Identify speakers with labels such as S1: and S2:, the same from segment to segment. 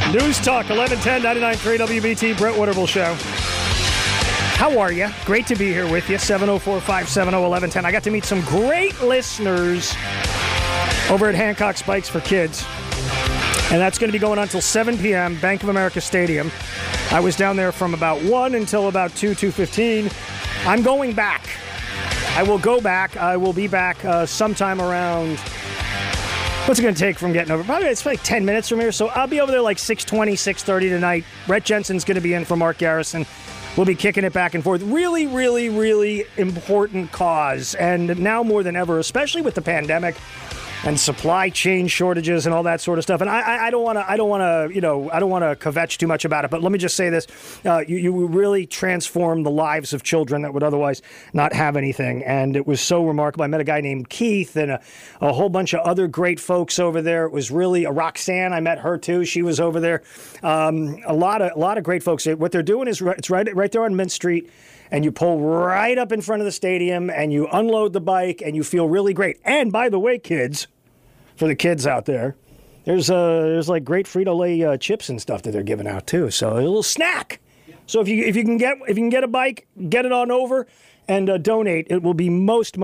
S1: News Talk, 1110, 99.3 WBT, Brett Winterble Show. How are you? Great to be here with you, 704-570-1110. I got to meet some great listeners over at Hancock Spikes for Kids, and that's going to be going on until 7 p.m., Bank of America Stadium. I was down there from about 1 until about 2:15. I'm going back. I will go back. I will be back sometime around... What's it going to take from getting over? Probably it's like 10 minutes from here, so I'll be over there like 6:20, 6:30 tonight. Brett Jensen's going to be in for Mark Garrison. We'll be kicking it back and forth. Really, really, really important cause. And now more than ever, especially with the pandemic and supply chain shortages and all that sort of stuff. And I don't want to kvetch too much about it. But let me just say this: you really transformed the lives of children that would otherwise not have anything. And it was so remarkable. I met a guy named Keith and a whole bunch of other great folks over there. It was really Roxanne. I met her too. She was over there. A lot of great folks. What they're doing is it's right there on Mint Street. And you pull right up in front of the stadium, and you unload the bike, and you feel really great. And by the way, kids, for the kids out there, there's like great Frito-Lay chips and stuff that they're giving out too. So a little snack. So if you can get a bike, get it on over and donate. It will be most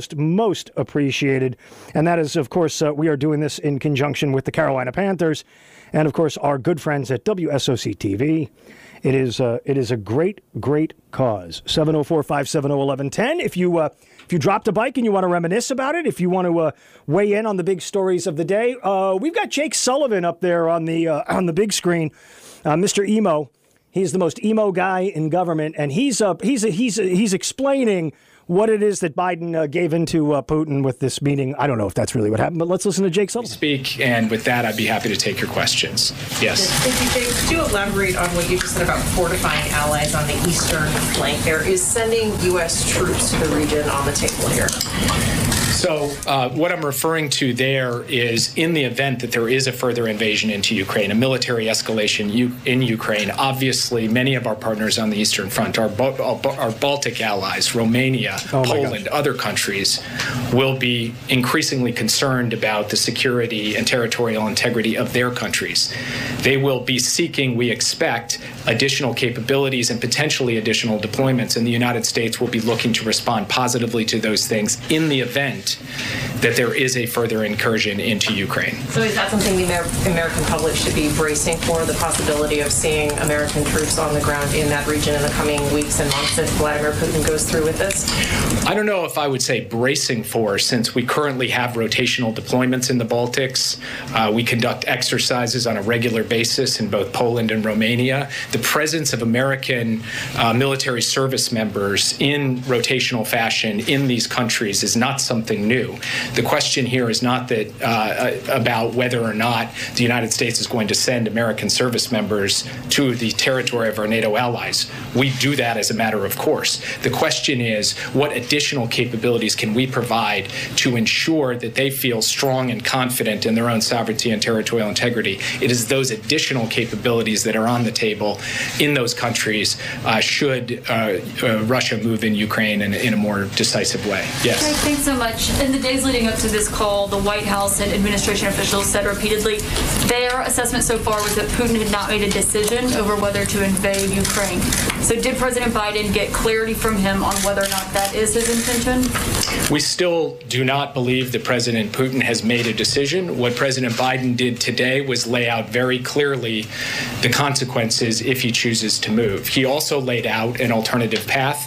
S1: appreciated. And that is, of course, we are doing this in conjunction with the Carolina Panthers, and of course our good friends at WSOC TV. It is a great cause. 704-570-1110. If you dropped a bike and you want to reminisce about it, if you want to weigh in on the big stories of the day, we've got Jake Sullivan up there on the big screen, Mr. Emo. He's the most emo guy in government, and he's explaining what it is that Biden gave into Putin with this meeting. I don't know if that's really what happened, but let's listen to Jake Sullivan.
S2: Speak, and with that, I'd be happy to take your questions. Yes.
S3: Thank you, Jake. Could you elaborate on what you just said about fortifying allies on the eastern flank there? Is sending U.S. troops to the region on the table here?
S2: So what I'm referring to there is in the event that there is a further invasion into Ukraine, a military escalation in Ukraine, obviously many of our partners on the Eastern Front, our Baltic allies, Romania, Poland, other countries, will be increasingly concerned about the security and territorial integrity of their countries. They will be seeking, we expect, additional capabilities and potentially additional deployments, and the United States will be looking to respond positively to those things in the event that there is a further incursion into Ukraine.
S3: So is that something the American public should be bracing for, the possibility of seeing American troops on the ground in that region in the coming weeks and months if Vladimir Putin goes through with this?
S2: I don't know if I would say bracing for, since we currently have rotational deployments in the Baltics. We conduct exercises on a regular basis in both Poland and Romania. The presence of American military service members in rotational fashion in these countries is not something new. The question here is not that about whether or not the United States is going to send American service members to the territory of our NATO allies. We do that as a matter of course. The question is, what additional capabilities can we provide to ensure that they feel strong and confident in their own sovereignty and territorial integrity? It is those additional capabilities that are on the table in those countries should Russia move in Ukraine in a more decisive way. Yes.
S4: Okay, thanks so much. In the days leading up to this call, the White House and administration officials said repeatedly their assessment so far was that Putin had not made a decision over whether to invade Ukraine. So did President Biden get clarity from him on whether or not that is his intention?
S2: We still do not believe that President Putin has made a decision. What President Biden did today was lay out very clearly the consequences if he chooses to move. He also laid out an alternative path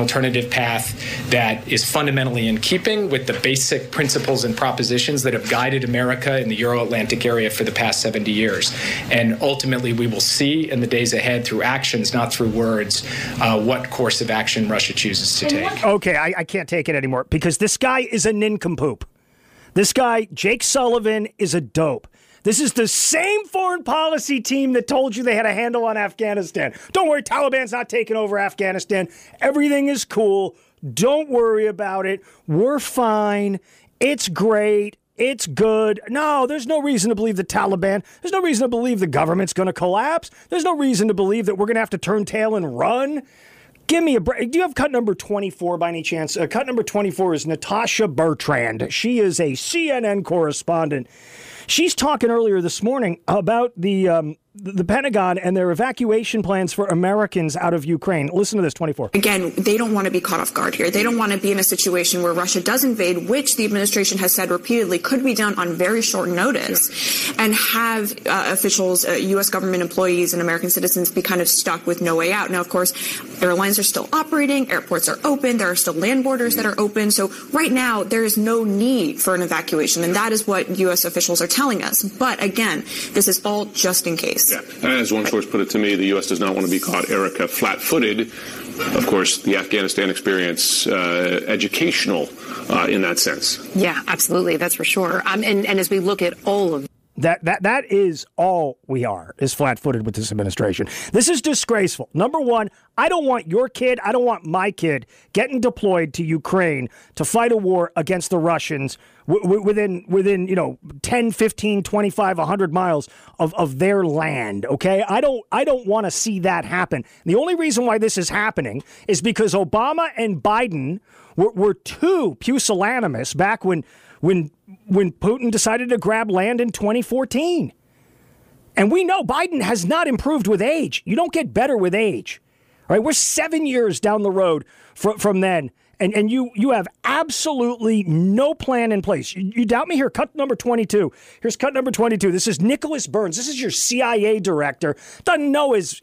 S2: that is fundamentally in keeping with the basic principles and propositions that have guided America in the Euro-Atlantic area for the past 70 years. And ultimately, we will see in the days ahead through actions, not through words, what course of action Russia chooses to take.
S1: Okay, I can't take it anymore because this guy is a nincompoop. This guy, Jake Sullivan, is a dope. This is the same foreign policy team that told you they had a handle on Afghanistan. Don't worry, Taliban's not taking over Afghanistan. Everything is cool. Don't worry about it. We're fine. It's great. It's good. No, there's no reason to believe the Taliban. There's no reason to believe the government's going to collapse. There's no reason to believe that we're going to have to turn tail and run. Give me a break. Do you have cut number 24 by any chance? Cut number 24 is Natasha Bertrand. She is a CNN correspondent. She's talking earlier this morning about the the Pentagon and their evacuation plans for Americans out of Ukraine. Listen to this, 24.
S5: Again, they don't want to be caught off guard here. They don't want to be in a situation where Russia does invade, which the administration has said repeatedly could be done on very short notice, and have officials, U.S. government employees and American citizens be kind of stuck with no way out. Now, of course, airlines are still operating, airports are open, there are still land borders that are open. So right now, there is no need for an evacuation, and that is what U.S. officials are telling us. But again, this is all just in case.
S6: Yeah. As one source put it to me, the U.S. does not want to be caught, Erica, flat-footed. Of course, the Afghanistan experience, educational in that sense.
S7: Yeah, absolutely. That's for sure. And as we look at all of
S1: That is all we are, is flat-footed with this administration. This is disgraceful. Number one, I don't want your kid, I don't want my kid getting deployed to Ukraine to fight a war against the Russians within 10, 15, 25, 100 miles of their land, okay? I don't want to see that happen. The only reason why this is happening is because Obama and Biden were too pusillanimous back when Putin decided to grab land in 2014. And we know Biden has not improved with age. You don't get better with age. All right, we're 7 years down the road from then, and you have absolutely no plan in place. You doubt me? Here, cut number 22. Here's cut number 22. This is Nicholas Burns. This is your CIA director. Doesn't know his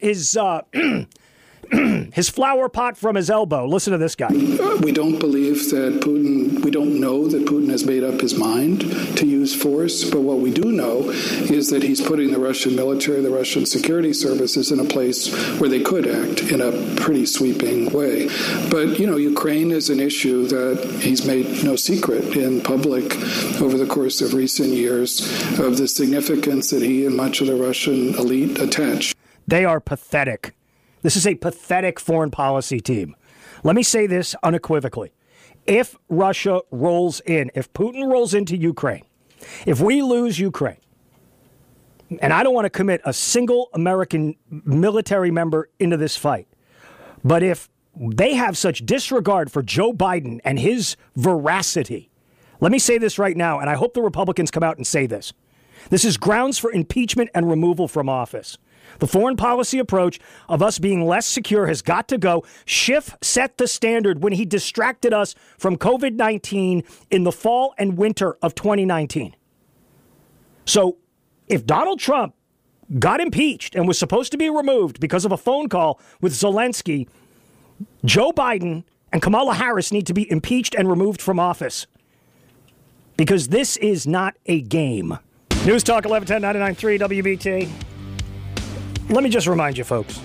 S1: his flower pot from his elbow. Listen to this guy.
S8: We don't believe that we don't know that Putin has made up his mind to use force, but what we do know is that he's putting the Russian military, the Russian security services in a place where they could act in a pretty sweeping way. But, Ukraine is an issue that he's made no secret in public over the course of recent years of the significance that he and much of the Russian elite attach.
S1: They are pathetic. This is a pathetic foreign policy team. Let me say this unequivocally. If Russia rolls in, if Putin rolls into Ukraine, if we lose Ukraine, and I don't want to commit a single American military member into this fight, but if they have such disregard for Joe Biden and his veracity, let me say this right now, and I hope the Republicans come out and say this. This is grounds for impeachment and removal from office. The foreign policy approach of us being less secure has got to go. Schiff set the standard when he distracted us from COVID-19 in the fall and winter of 2019. So if Donald Trump got impeached and was supposed to be removed because of a phone call with Zelensky, Joe Biden and Kamala Harris need to be impeached and removed from office. Because this is not a game. News Talk 1110 99.3 WBT. Let me just remind you, folks,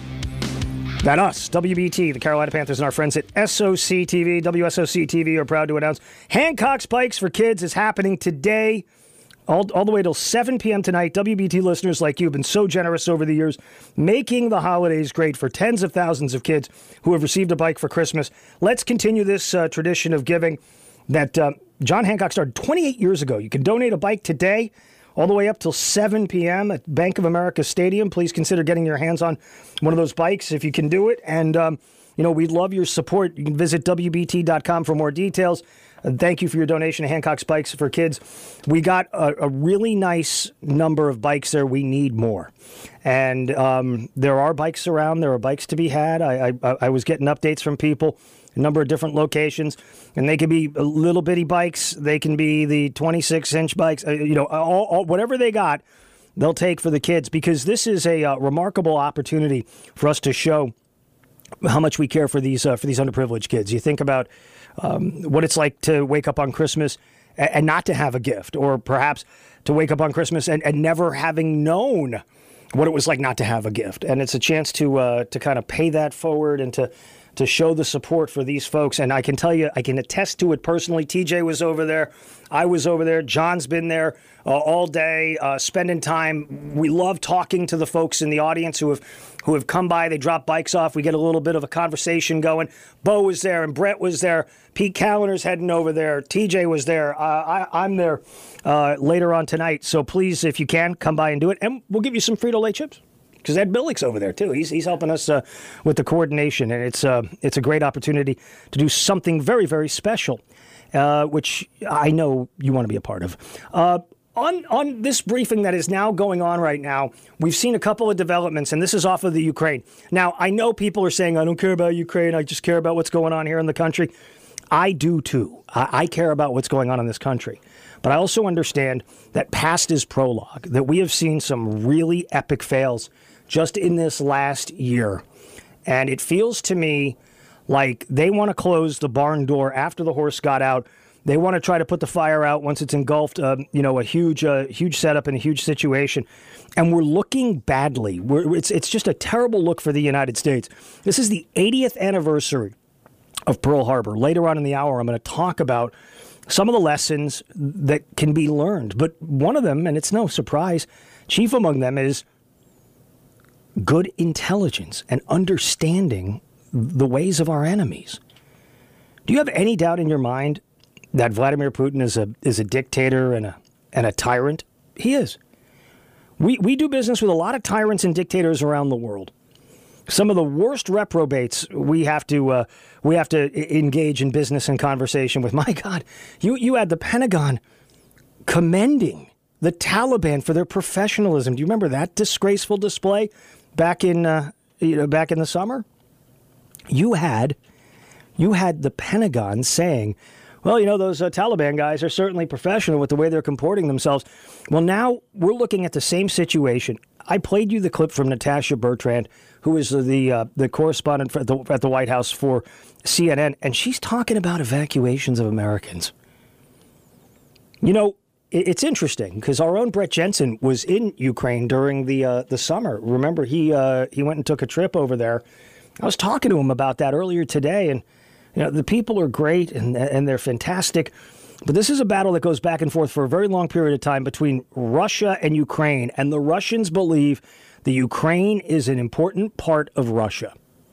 S1: that us, WBT, the Carolina Panthers, and our friends at SOC TV, WSOC TV, are proud to announce Hancock's Bikes for Kids is happening today, all the way till 7 p.m. tonight. WBT listeners like you have been so generous over the years, making the holidays great for tens of thousands of kids who have received a bike for Christmas. Let's continue this tradition of giving that John Hancock started 28 years ago. You can donate a bike today, all the way up till 7 p.m. at Bank of America Stadium. Please consider getting your hands on one of those bikes if you can do it. And, we'd love your support. You can visit WBT.com for more details. Thank you for your donation to Hancock's Bikes for Kids. We got a really nice number of bikes there. We need more. And there are bikes around. There are bikes to be had. I was getting updates from people, a number of different locations, and they can be little bitty bikes. They can be the 26-inch bikes. Whatever they got, they'll take for the kids, because this is a remarkable opportunity for us to show how much we care for these underprivileged kids. You think about what it's like to wake up on Christmas and not to have a gift, or perhaps to wake up on Christmas and never having known what it was like not to have a gift. And it's a chance to kind of pay that forward and to show the support for these folks. And I can tell you, I can attest to it personally. TJ was over there. I was over there. John's been there all day, spending time. We love talking to the folks in the audience who have come by. They drop bikes off. We get a little bit of a conversation going. Bo was there and Brett was there. Pete Callender's heading over there. TJ was there. I'm there later on tonight. So please, if you can, come by and do it. And we'll give you some Frito-Lay chips, because Ed Billick's over there too. He's helping us with the coordination, and it's a great opportunity to do something very, very special, which I know you want to be a part of. on this briefing that is now going on right now, we've seen a couple of developments, and this is off of the Ukraine. Now, I know people are saying, I don't care about Ukraine, I just care about what's going on here in the country. I do too. I care about what's going on in this country. But I also understand that past is prologue, that we have seen some really epic fails just in this last year. And it feels to me like they want to close the barn door after the horse got out. They want to try to put the fire out once it's engulfed, a huge setup and a huge situation. And we're looking badly. It's just a terrible look for the United States. This is the 80th anniversary of Pearl Harbor. Later on in the hour, I'm going to talk about some of the lessons that can be learned. But one of them, and it's no surprise, chief among them is good intelligence and understanding the ways of our enemies. Do you have any doubt in your mind that Vladimir Putin is a dictator and a tyrant? He is. We do business with a lot of tyrants and dictators around the world. Some of the worst reprobates we have to engage in business and conversation with. My God, you had the Pentagon commending the Taliban for their professionalism. Do you remember that disgraceful display back in the summer? You had the Pentagon saying, well, those Taliban guys are certainly professional with the way they're comporting themselves. Well, now we're looking at the same situation. I played you the clip from Natasha Bertrand, who is the correspondent at the White House for CNN, and she's talking about evacuations of Americans. It's interesting because our own Brett Jensen was in Ukraine during the summer. Remember, he went and took a trip over there. I was talking to him about that earlier today, and the people are great and they're fantastic. But this is a battle that goes back and forth for a very long period of time between Russia and Ukraine. And the Russians believe the Ukraine is an important part of Russia.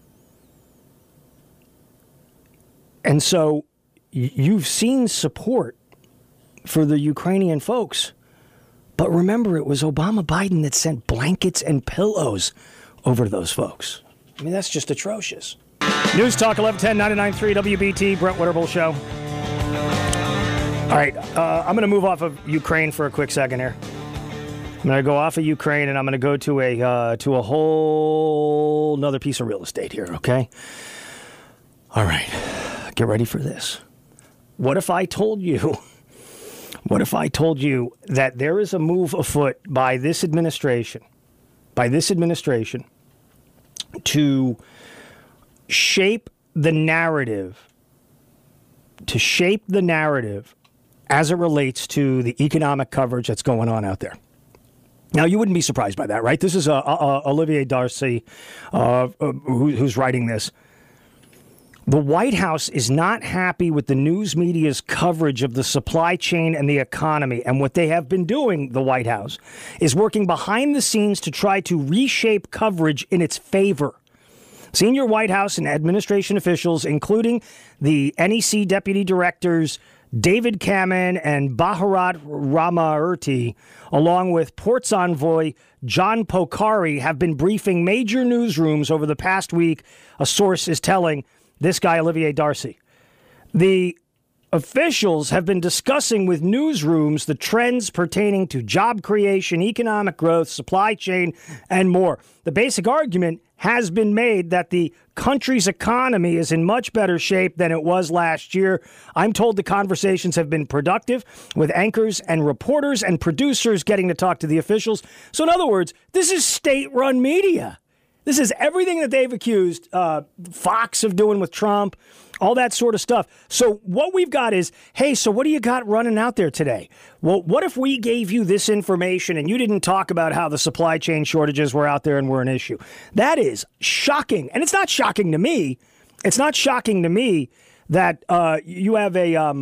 S1: And so you've seen support for the Ukrainian folks. But remember, it was Obama Biden that sent blankets and pillows over to those folks. I mean, that's just atrocious. News Talk 1110 99.3 WBT, Brett Winterble Show. All right, I'm going to move off of Ukraine for a quick second here. I'm going to go off of Ukraine and I'm going to go to a whole nother piece of real estate here, okay? All right, get ready for this. What if I told you that there is a move afoot by this administration to shape the narrative as it relates to the economic coverage that's going on out there? Now, you wouldn't be surprised by that, right? This is Olivier Darcy who's writing this. The White House is not happy with the news media's coverage of the supply chain and the economy. And what they have been doing, the White House, is working behind the scenes to try to reshape coverage in its favor. Senior White House and administration officials, including the NEC deputy directors David Kamen and Bharat Ramamurthy, along with Ports envoy John Pokhari, have been briefing major newsrooms over the past week, a source is telling this guy, Olivier Darcy. The officials have been discussing with newsrooms the trends pertaining to job creation, economic growth, supply chain, and more. The basic argument has been made that the country's economy is in much better shape than it was last year. I'm told the conversations have been productive, with anchors and reporters and producers getting to talk to the officials. So in other words, this is state-run media. This is everything that they've accused Fox of doing with Trump, all that sort of stuff. So what we've got is, hey, so what do you got running out there today? Well, what if we gave you this information and you didn't talk about how the supply chain shortages were out there and were an issue? That is shocking. And it's not shocking to me. It's not shocking to me that you have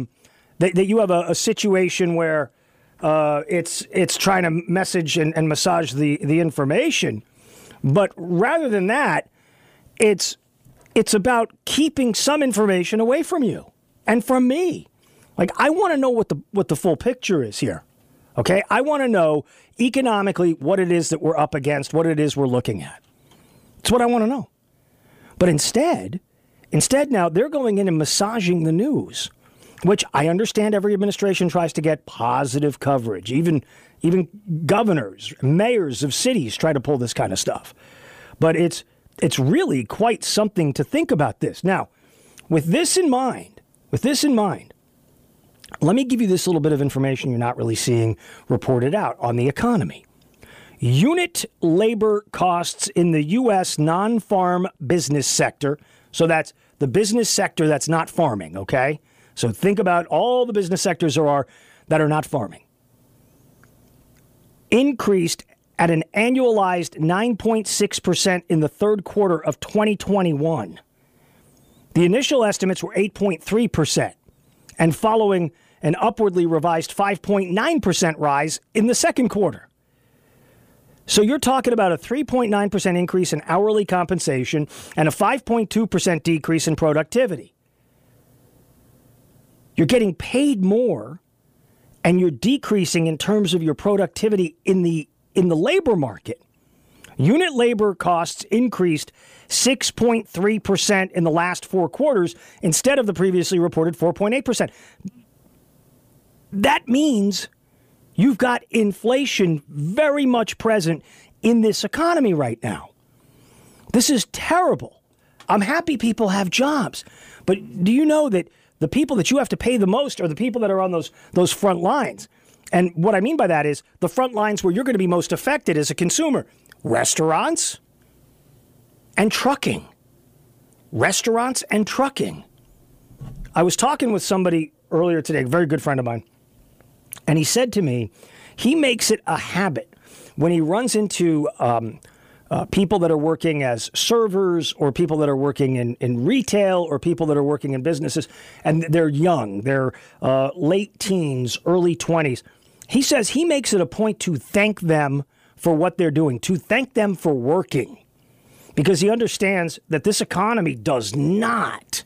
S1: a situation where it's trying to message and massage the information. But rather than that, it's about keeping some information away from you and from me. Like, I want to know what the full picture is here. Okay? I want to know economically what it is that we're up against, what it is we're looking at. That's what I want to know. But instead now they're going in and massaging the news which I understand every administration tries to get positive coverage. Even governors, mayors of cities try to pull this kind of stuff. But it's really quite something to think about this. Now, with this in mind, let me give you this little bit of information you're not really seeing reported out on the economy. Unit labor costs in the U.S. non-farm business sector, so that's the business sector that's not farming, okay? So think about all the business sectors there are that are not farming. Increased at an annualized 9.6% in the third quarter of 2021. The initial estimates were 8.3%, and following an upwardly revised 5.9% rise in the second quarter. So you're talking about a 3.9% increase in hourly compensation and a 5.2% decrease in productivity. You're getting paid more, and you're decreasing in terms of your productivity in the labor market. Unit labor costs increased 6.3% in the last 4 quarters instead of the previously reported 4.8%. That means you've got inflation very much present in this economy right now. This is terrible. I'm happy people have jobs, but do you know that the people that you have to pay the most are the people that are on those front lines? And what I mean by that is the front lines where you're going to be most affected as a consumer. Restaurants and trucking. Restaurants and trucking. I was talking with somebody earlier today, a very good friend of mine, and he said to me, he makes it a habit when he runs into people that are working as servers or people that are working in retail or people that are working in businesses, and they're young, they're late teens, early 20s. He says he makes it a point to thank them for what they're doing, to thank them for working, because he understands that this economy does not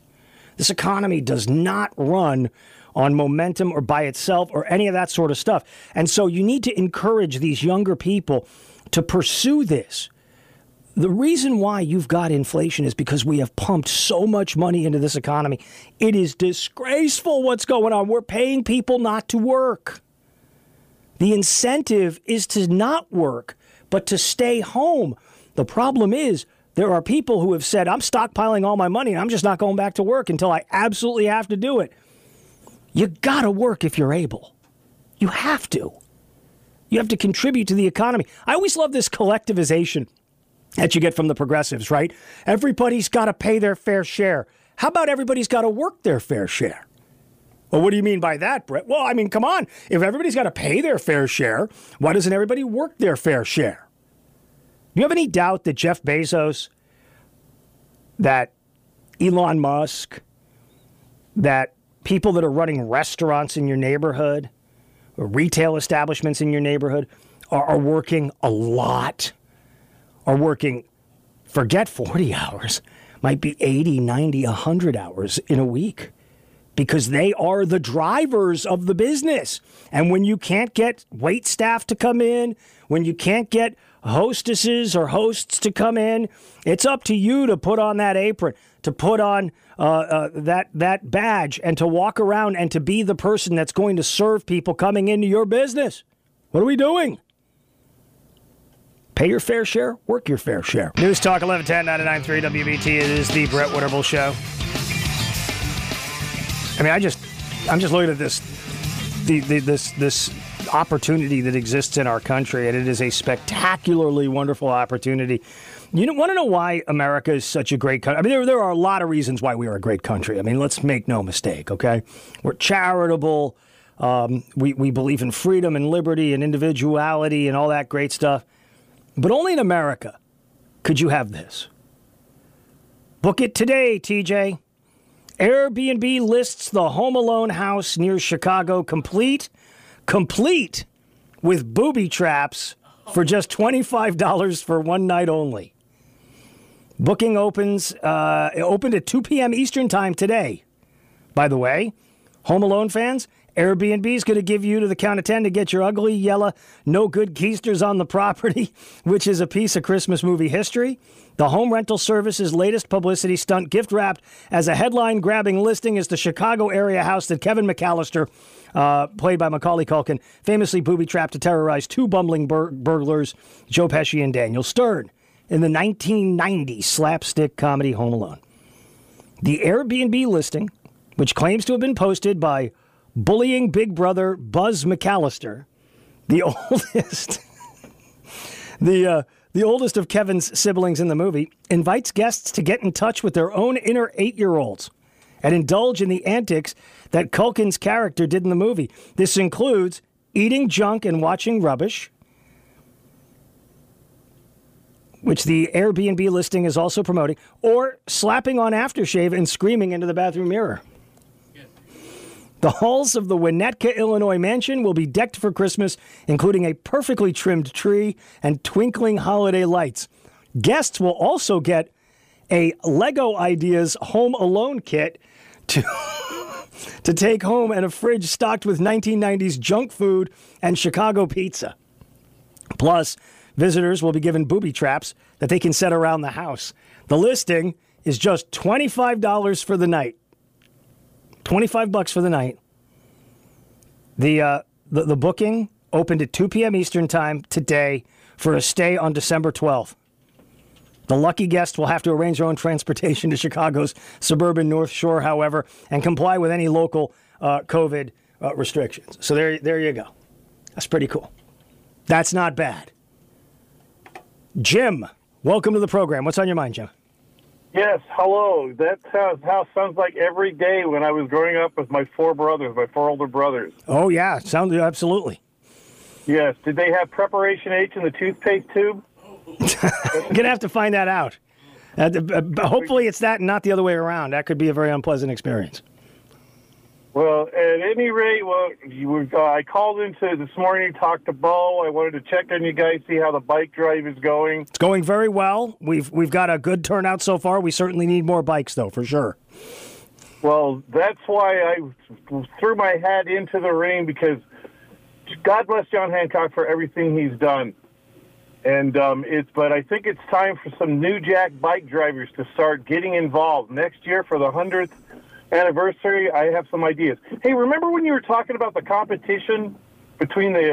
S1: run on momentum or by itself or any of that sort of stuff. And so you need to encourage these younger people to pursue this. The reason why you've got inflation is because we have pumped so much money into this economy. It is disgraceful what's going on. We're paying people not to work. The incentive is to not work, but to stay home. The problem is there are people who have said, I'm stockpiling all my money and I'm just not going back to work until I absolutely have to do it. You got to work if you're able. You have to. You have to contribute to the economy. I always love this collectivization that you get from the progressives, right? Everybody's got to pay their fair share. How about everybody's got to work their fair share? Well, what do you mean by that, Brett? Well, I mean, come on. If everybody's got to pay their fair share, why doesn't everybody work their fair share? Do you have any doubt that Jeff Bezos, that Elon Musk, that people that are running restaurants in your neighborhood or retail establishments in your neighborhood are working a lot, are working, forget 40 hours, might be 80, 90, 100 hours in a week? Because they are the drivers of the business. And when you can't get wait staff to come in, when you can't get hostesses or hosts to come in, it's up to you to put on that apron, to put on that badge, and to walk around and to be the person that's going to serve people coming into your business. What are we doing? Pay your fair share, work your fair share. News Talk 1110 99.3 WBT. It is the Brett Winterble Show. I mean, I'm just looking at this opportunity that exists in our country, and it is a spectacularly wonderful opportunity. You want to know why America is such a great country? I mean, there are a lot of reasons why we are a great country. I mean, let's make no mistake, okay? We're charitable. We believe in freedom and liberty and individuality and all that great stuff. But only in America could you have this. Book it today, TJ. Airbnb lists the Home Alone house near Chicago complete with booby traps for just $25 for one night only. Booking opened at 2 p.m. Eastern time today. By the way, Home Alone fans, Airbnb is going to give you to the count of 10 to get your ugly, yellow, no good keisters on the property, which is a piece of Christmas movie history. The home rental service's latest publicity stunt, gift wrapped as a headline-grabbing listing, is the Chicago area house that Kevin McAllister, played by Macaulay Culkin, famously booby-trapped to terrorize two bumbling burglars, Joe Pesci and Daniel Stern, in the 1990 slapstick comedy Home Alone. The Airbnb listing, which claims to have been posted by bullying big brother Buzz McAllister, the oldest of Kevin's siblings in the movie, invites guests to get in touch with their own inner 8-year-olds and indulge in the antics that Culkin's character did in the movie. This includes eating junk and watching rubbish, which the Airbnb listing is also promoting, or slapping on aftershave and screaming into the bathroom mirror. The halls of the Winnetka, Illinois mansion will be decked for Christmas, including a perfectly trimmed tree and twinkling holiday lights. Guests will also get a Lego Ideas Home Alone kit to take home and a fridge stocked with 1990s junk food and Chicago pizza. Plus, visitors will be given booby traps that they can set around the house. The listing is just $25 for the night. $25 for the night. The booking opened at 2 p.m. Eastern Time today for a stay on December 12th. The lucky guest will have to arrange their own transportation to Chicago's suburban North Shore, however, and comply with any local COVID restrictions. So there you go. That's pretty cool. That's not bad. Jim, welcome to the program. What's on your mind, Jim?
S9: Yes, hello. That house sounds like every day when I was growing up with my four older brothers.
S1: Oh, yeah. Sounds absolutely.
S9: Yes. Did they have Preparation H in the toothpaste tube?
S1: You're going to have to find that out. Hopefully it's that and not the other way around. That could be a very unpleasant experience.
S9: Well, at any rate, I called into this morning, talked to Bo. I wanted to check on you guys, see how the bike drive is going.
S1: It's going very well. We've got a good turnout so far. We certainly need more bikes, though, for sure.
S9: Well, that's why I threw my hat into the ring, because God bless John Hancock for everything he's done. And but I think it's time for some New Jack bike drivers to start getting involved. Next year for the 100th anniversary, I have some ideas. Hey, remember when you were talking about the competition between the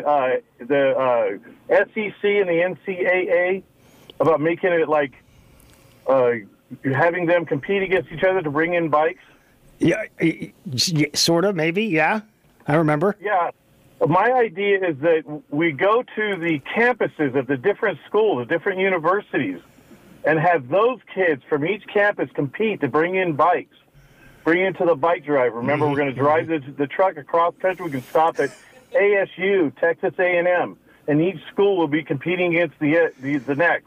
S9: SEC and the NCAA about making it like having them compete against each other to bring in bikes?
S1: Yeah, sort of, maybe, yeah. I remember.
S9: Yeah. My idea is that we go to the campuses of the different schools, the different universities, and have those kids from each campus compete to bring in bikes. Bring into the bike drive. Remember, we're going to drive the truck across country. We can stop at ASU, Texas A&M, and each school will be competing against the next.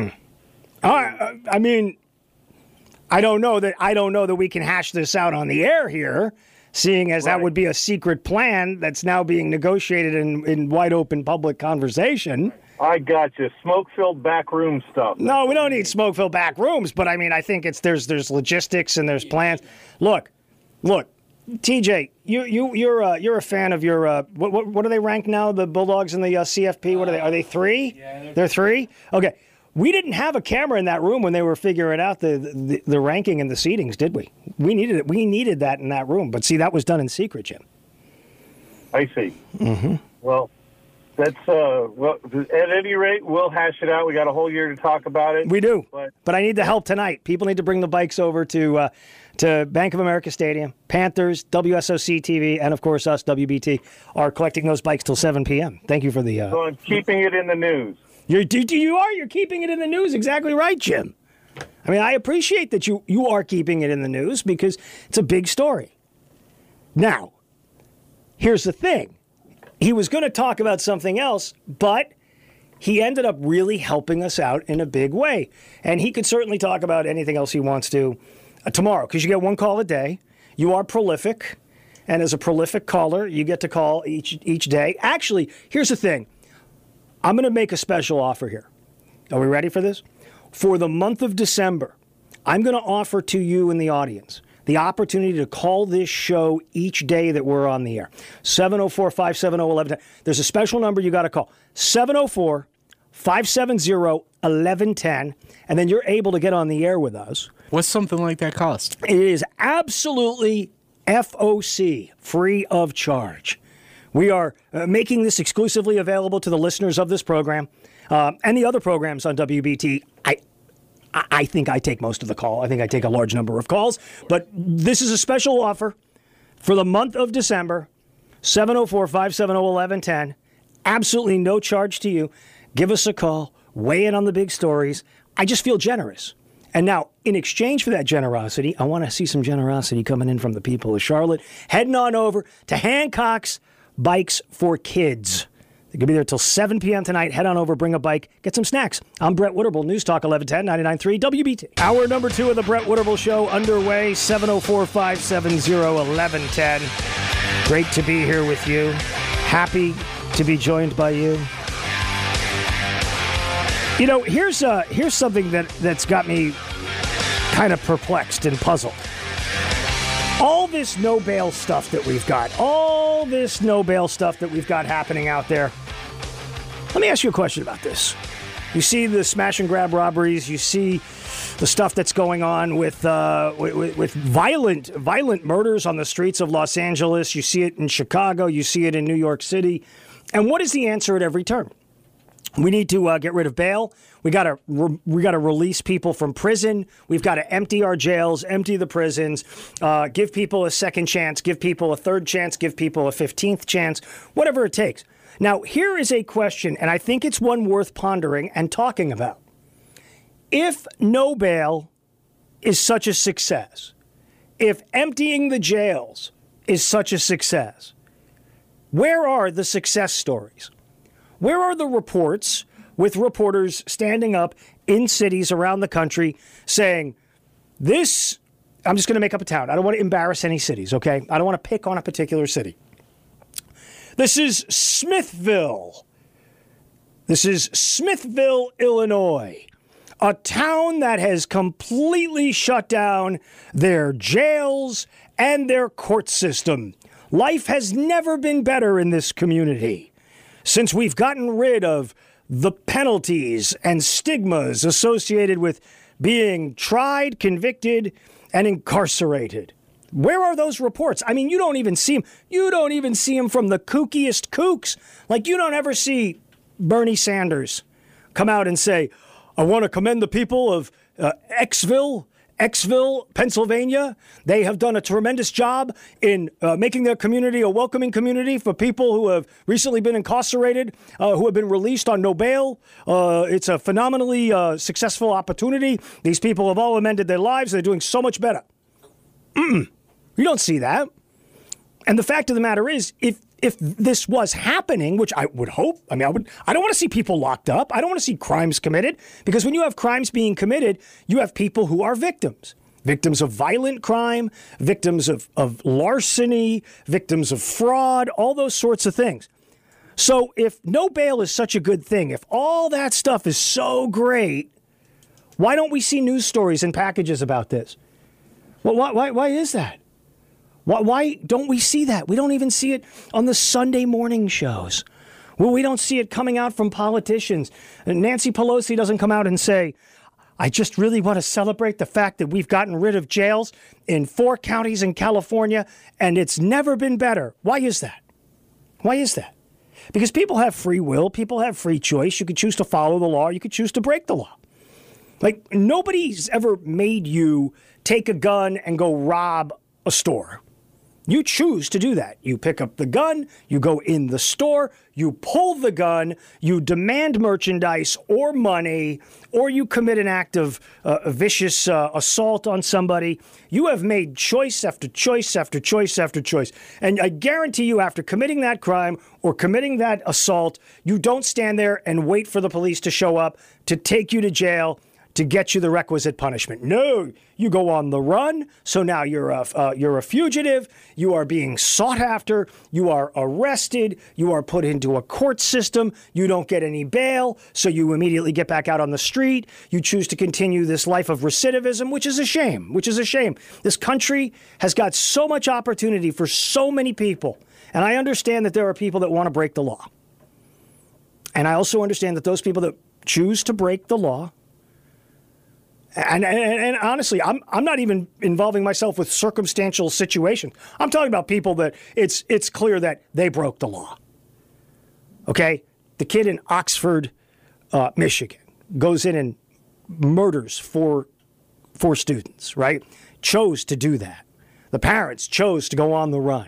S1: I mean, I don't know that we can hash this out on the air here, seeing as that would be a secret plan that's now being negotiated in wide open public conversation.
S9: I got you. Smoke-filled backroom stuff.
S1: No, we don't need smoke-filled back rooms, but I mean, I think there's logistics and there's plans. Look, TJ, you're a fan of your what are they ranked now? The Bulldogs and the CFP. What are they? Are they 3?
S10: Yeah,
S1: they're 3. Okay, we didn't have a camera in that room when they were figuring out the ranking and the seedings, did we? We needed it. We needed that in that room, but see, that was done in secret, Jim.
S9: I see.
S1: Mm-hmm.
S9: Well. That's at any rate, we'll hash it out. We got a whole year to talk about it.
S1: We do, but I need the help tonight. People need to bring the bikes over to Bank of America Stadium. Panthers, WSOC TV, and of course us, WBT, are collecting those bikes till 7 p.m. Thank you for the.
S9: So I'm keeping it in the news.
S1: You're keeping it in the news. Exactly right, Jim. I mean, I appreciate that you are keeping it in the news because it's a big story. Now, here's the thing. He was going to talk about something else, but he ended up really helping us out in a big way. And he could certainly talk about anything else he wants to tomorrow, because you get one call a day. You are prolific. And as a prolific caller, you get to call each day. Actually, here's the thing. I'm going to make a special offer here. Are we ready for this? For the month of December, I'm going to offer to you in the audience the opportunity to call this show each day that we're on the air. 704-570-1110. There's a special number you got to call. 704-570-1110. And then you're able to get on the air with us.
S10: What's something like that cost?
S1: It is absolutely FOC, free of charge. We are making this exclusively available to the listeners of this program and the other programs on WBT. I think I take most of the call. I think I take a large number of calls. But this is a special offer for the month of December, 704-570-1110. Absolutely no charge to you. Give us a call. Weigh in on the big stories. I just feel generous. And now, in exchange for that generosity, I want to see some generosity coming in from the people of Charlotte. Heading on over to Hancock's Bikes for Kids. They're going to be there till 7 p.m. tonight. Head on over, bring a bike, get some snacks. I'm Brett Wooderble, News Talk 1110, 99.3 WBT. Hour number 2 of the Brett Wooderble Show underway, 704-570-1110. Great to be here with you. Happy to be joined by you. You know, here's something that's got me kind of perplexed and puzzled. All this no bail stuff that we've got, happening out there. Let me ask you a question about this. You see the smash and grab robberies. You see the stuff that's going on with violent murders on the streets of Los Angeles. You see it in Chicago. You see it in New York City. And what is the answer at every turn? We need to get rid of bail. We got to release people from prison. We've got to empty our jails, empty the prisons, give people a second chance, give people a third chance, give people a 15th chance, whatever it takes. Now, here is a question, and I think it's one worth pondering and talking about. If no bail is such a success, if emptying the jails is such a success, where are the success stories? Where are the reports with reporters standing up in cities around the country saying, this, I'm just going to make up a town. I don't want to embarrass any cities, okay? I don't want to pick on a particular city. This is Smithville. This is Smithville, Illinois, a town that has completely shut down their jails and their court system. Life has never been better in this community since we've gotten rid of the penalties and stigmas associated with being tried, convicted, and incarcerated. Where are those reports? I mean, you don't even see them. You don't even see them from the kookiest kooks. Like, you don't ever see Bernie Sanders come out and say, I want to commend the people of Xville, Pennsylvania. They have done a tremendous job in making their community a welcoming community for people who have recently been incarcerated, who have been released on no bail. It's a phenomenally successful opportunity. These people have all amended their lives. They're doing so much better. You don't see that. And the fact of the matter is, if this was happening, which I would hope, I don't want to see people locked up. I don't want to see crimes committed, because when you have crimes being committed, you have people who are victims of violent crime, victims of larceny, victims of fraud, all those sorts of things. So if no bail is such a good thing, if all that stuff is so great, why don't we see news stories and packages about this? Well, why is that? Why don't we see that? We don't even see it on the Sunday morning shows. Well, we don't see it coming out from politicians. Nancy Pelosi doesn't come out and say, I just really want to celebrate the fact that we've gotten rid of jails in 4 counties in California, and it's never been better. Why is that? Why is that? Because people have free will. People have free choice. You could choose to follow the law. You could choose to break the law. Like, nobody's ever made you take a gun and go rob a store. You choose to do that. You pick up the gun, you go in the store, you pull the gun, you demand merchandise or money, or you commit an act of vicious assault on somebody. You have made choice after choice after choice after choice. And I guarantee you, after committing that crime or committing that assault, you don't stand there and wait for the police to show up to take you to jail, to get you the requisite punishment. No, you go on the run, so now you're a fugitive, you are being sought after, you are arrested, you are put into a court system, you don't get any bail, so you immediately get back out on the street, you choose to continue this life of recidivism, which is a shame. This country has got so much opportunity for so many people, and I understand that there are people that want to break the law. And I also understand that those people that choose to break the law, and honestly, I'm not even involving myself with circumstantial situations. I'm talking about people that it's clear that they broke the law. Okay? The kid in Oxford, Michigan, goes in and murders four students, right? Chose to do that. The parents chose to go on the run.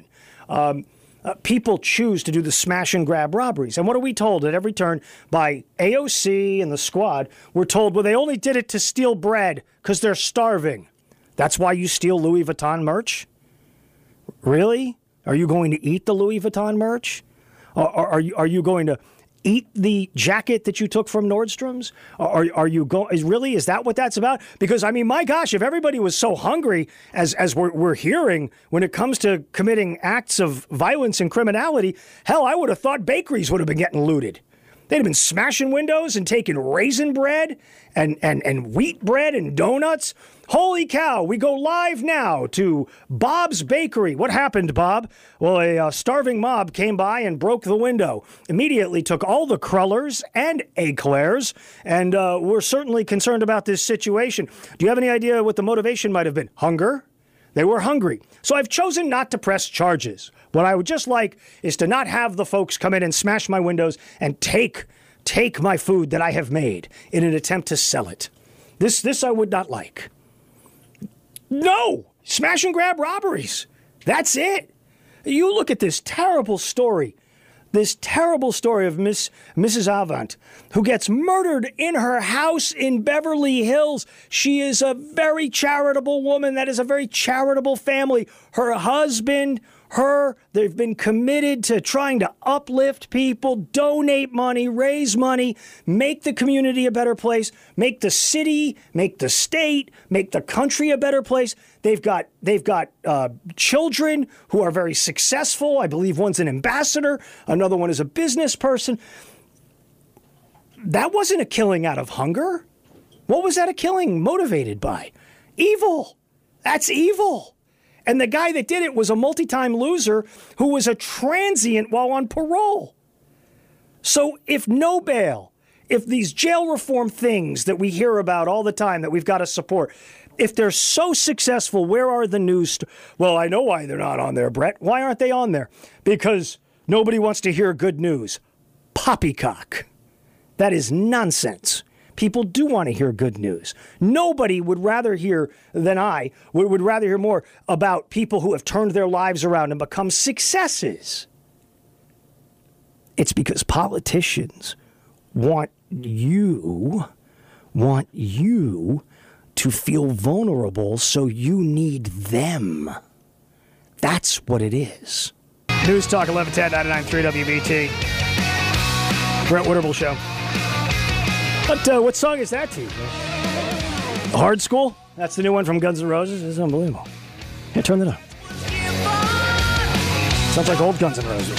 S1: People choose to do the smash and grab robberies. And what are we told at every turn by AOC and the squad? We're told, well, they only did it to steal bread because they're starving. That's why you steal Louis Vuitton merch? Really? Are you going to eat the Louis Vuitton merch? Are you going to eat the jacket that you took from Nordstrom's? Are you going? Really? Is that what that's about? Because, I mean, my gosh, if everybody was so hungry as we're hearing when it comes to committing acts of violence and criminality, hell, I would have thought bakeries would have been getting looted. They'd have been smashing windows and taking raisin bread and wheat bread and donuts. Holy cow, we go live now to Bob's Bakery. What happened, Bob? Well, a starving mob came by and broke the window, immediately took all the crullers and eclairs, and we're certainly concerned about this situation. Do you have any idea what the motivation might have been? Hunger? They were hungry. So I've chosen not to press charges. What I would just like is to not have the folks come in and smash my windows and take my food that I have made in an attempt to sell it. This I would not like. No! Smash and grab robberies. That's it. You look at this terrible story of Mrs. Avant, who gets murdered in her house in Beverly Hills. She is a very charitable woman. That is a very charitable family. Her husband, they've been committed to trying to uplift people, donate money, raise money, make the community a better place, make the city, make the state, make the country a better place. They've got children who are very successful. I believe one's an ambassador. Another one is a business person. That wasn't a killing out of hunger. What was that a killing motivated by? Evil. That's evil. And the guy that did it was a multi-time loser who was a transient while on parole. So if no bail, if these jail reform things that we hear about all the time that we've got to support, if they're so successful, where are the news? Well, I know why they're not on there, Brett. Why aren't they on there? Because nobody wants to hear good news. Poppycock. That is nonsense. People do want to hear good news. Nobody would rather hear than I would rather hear more about people who have turned their lives around and become successes. It's because politicians want you to feel vulnerable, so you need them. That's what it is. News Talk 1110 99.3 WBT. Brett Winterble Show. What song is that to you? Hard School? That's the new one from Guns N' Roses? It's unbelievable. Yeah, turn that up. Sounds like old Guns N' Roses.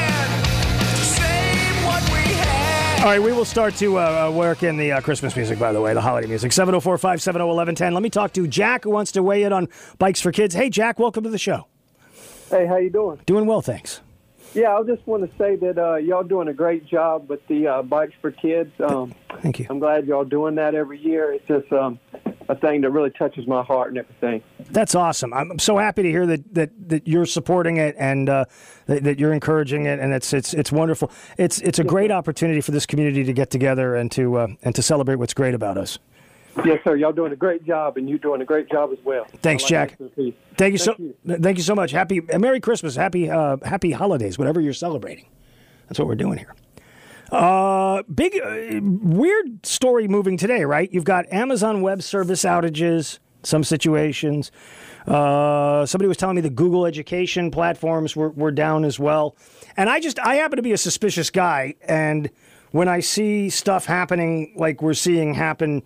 S1: All right, we will start to work in the Christmas music, by the way, the holiday music. 704-570-1110. Let me talk to Jack, who wants to weigh in on Bikes for Kids. Hey, Jack, welcome to the show.
S11: Hey, how you doing?
S1: Doing well, thanks.
S11: Yeah, I just want to say that y'all doing a great job with the Bikes for Kids.
S1: Thank you.
S11: I'm glad y'all doing that every year. It's just a thing that really touches my heart and everything.
S1: That's awesome. I'm so happy to hear that you're supporting it and that you're encouraging it, and it's wonderful. It's a great opportunity for this community to get together and to celebrate what's great about us.
S11: Yes, sir. Y'all doing a great job, and you doing a great job as well.
S1: Thanks, Jack. Thank you so much. Merry Christmas, happy holidays, whatever you're celebrating. That's what we're doing here. Big weird story moving today, right? You've got Amazon Web Service outages, some situations. Somebody was telling me the Google education platforms were down as well. And I happen to be a suspicious guy, and when I see stuff happening like we're seeing happen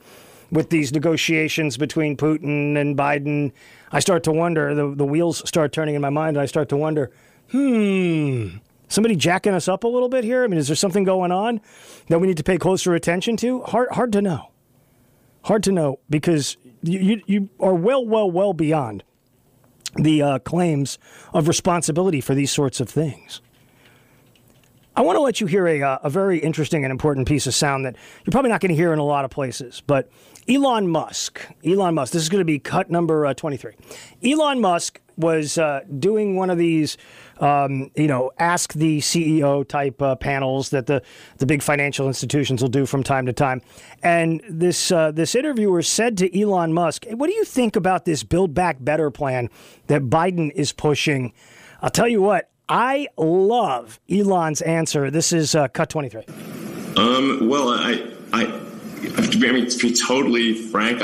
S1: with these negotiations between Putin and Biden, I start to wonder, the wheels start turning in my mind, and I start to wonder, somebody jacking us up a little bit here? I mean, is there something going on that we need to pay closer attention to? Hard to know. Hard to know, because you are well beyond the claims of responsibility for these sorts of things. I want to let you hear a very interesting and important piece of sound that you're probably not going to hear in a lot of places, but Elon Musk, this is going to be cut number 23. Elon Musk was doing one of these, ask the CEO type panels that the big financial institutions will do from time to time. And this interviewer said to Elon Musk, hey, what do you think about this Build Back Better plan that Biden is pushing? I'll tell you what, I love Elon's answer. This is cut 23.
S12: Well, to be totally frank,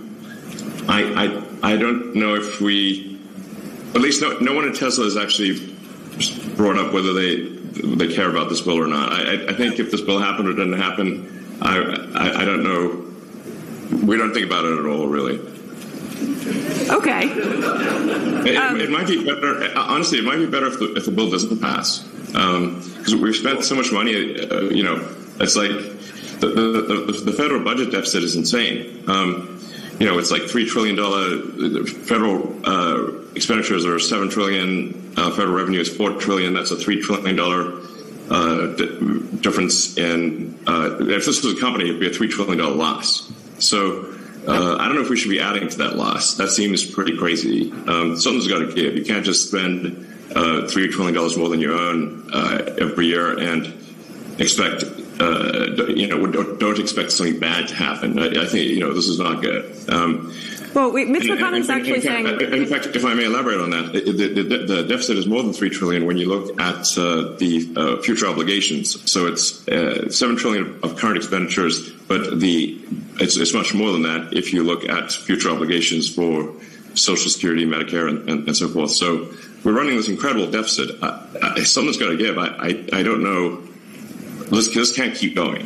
S12: I don't know if we, at least no one at Tesla has actually brought up whether they care about this bill or not. I think if this bill happened or didn't happen, I don't know. We don't think about it at all, really.
S5: Okay.
S12: It might be better. Honestly, it might be better if the bill doesn't pass, because we've spent so much money. It's like the federal budget deficit is insane. It's like $3 trillion. Federal expenditures are $7 trillion. Federal revenue is $4 trillion. That's a $3 trillion difference in. If this was a company, it'd be a $3 trillion loss. So. I don't know if we should be adding to that loss. That seems pretty crazy. Something's got to give. You can't just spend $3 trillion more than you own every year and expect, don't expect something bad to happen. I think, this is not good.
S5: Mitch McConnell's actually saying...
S12: In fact, if I may elaborate on that, the deficit is more than $3 trillion when you look at the future obligations. So it's $7 trillion of current expenditures, but it's much more than that if you look at future obligations for Social Security, Medicare, and so forth. So we're running this incredible deficit. Something's got to give. I don't know. This can't keep going.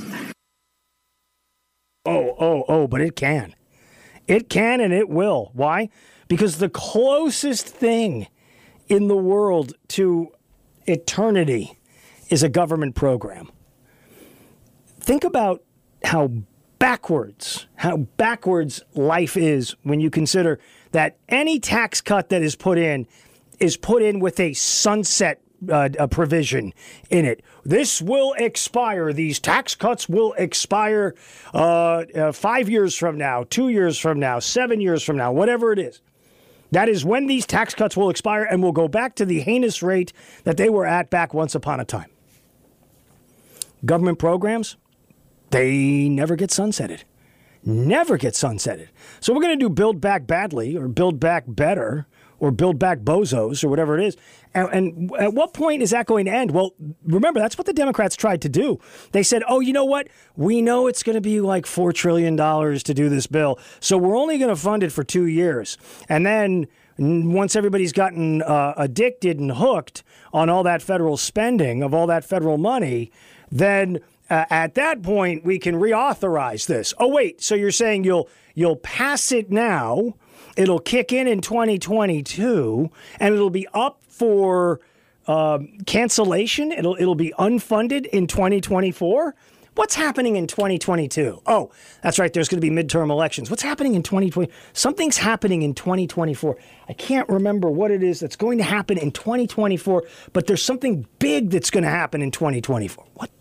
S1: But it can. It can and it will. Why? Because the closest thing in the world to eternity is a government program. Think about how backwards life is when you consider that any tax cut that is put in with a sunset provision in it. This will expire. These tax cuts will expire 5 years from now, 2 years from now, 7 years from now, whatever it is. That is when these tax cuts will expire and will go back to the heinous rate that they were at back once upon a time. Government programs, they never get sunsetted. Never get sunsetted. So we're going to do Build Back Badly or Build Back Better or Build Back Bozos or whatever it is. And at what point is that going to end? Well, remember, that's what the Democrats tried to do. They said, oh, you know what? We know it's going to be like $4 trillion to do this bill, so we're only going to fund it for 2 years. And then once everybody's gotten addicted and hooked on all that federal spending, of all that federal money, then at that point we can reauthorize this. Oh, wait, so you're saying you'll pass it now, it'll kick in 2022, and it'll be up for cancellation? It'll be unfunded in 2024? What's happening in 2022? Oh, that's right, there's going to be midterm elections. What's happening in 2020? Something's happening in 2024. I can't remember what it is that's going to happen in 2024, but there's something big that's going to happen in 2024. What?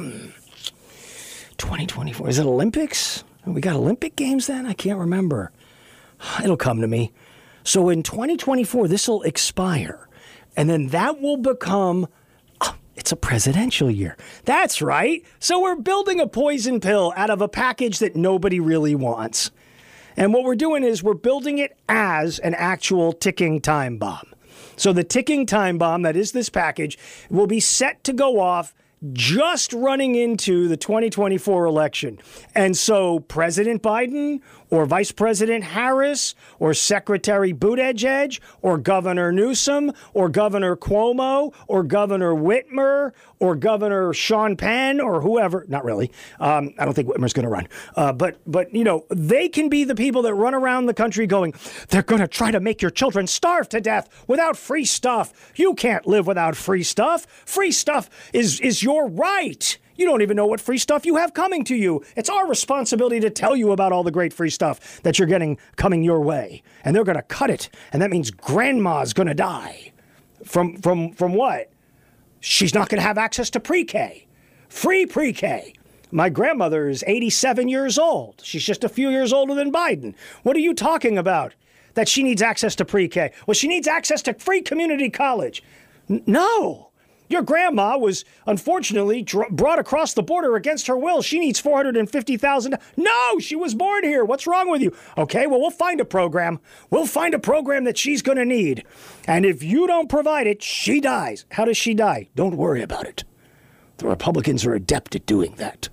S1: 2024. Is it Olympics? We got Olympic Games then? I can't remember. It'll come to me. So in 2024, this will expire. And then that will become, it's a presidential year. That's right. So we're building a poison pill out of a package that nobody really wants. And what we're doing is we're building it as an actual ticking time bomb. So the ticking time bomb that is this package will be set to go off just running into the 2024 election. And so President Biden or Vice President Harris or Secretary Buttigieg or Governor Newsom or Governor Cuomo or Governor Whitmer or Governor Sean Penn or whoever, not really. I don't think Whitmer's going to run. But you know, they can be the people that run around the country going, they're going to try to make your children starve to death without free stuff. You can't live without free stuff. Free stuff is your right. You don't even know what free stuff you have coming to you. It's our responsibility to tell you about all the great free stuff that you're getting coming your way. And they're going to cut it. And that means grandma's going to die. From what? She's not going to have access to pre-K. Free pre-K. My grandmother is 87 years old. She's just a few years older than Biden. What are you talking about? That she needs access to pre-K. Well, she needs access to free community college. No. Your grandma was, unfortunately, brought across the border against her will. She needs $450,000. No, she was born here. What's wrong with you? Okay, well, we'll find a program. We'll find a program that she's going to need. And if you don't provide it, she dies. How does she die? Don't worry about it. The Republicans are adept at doing that.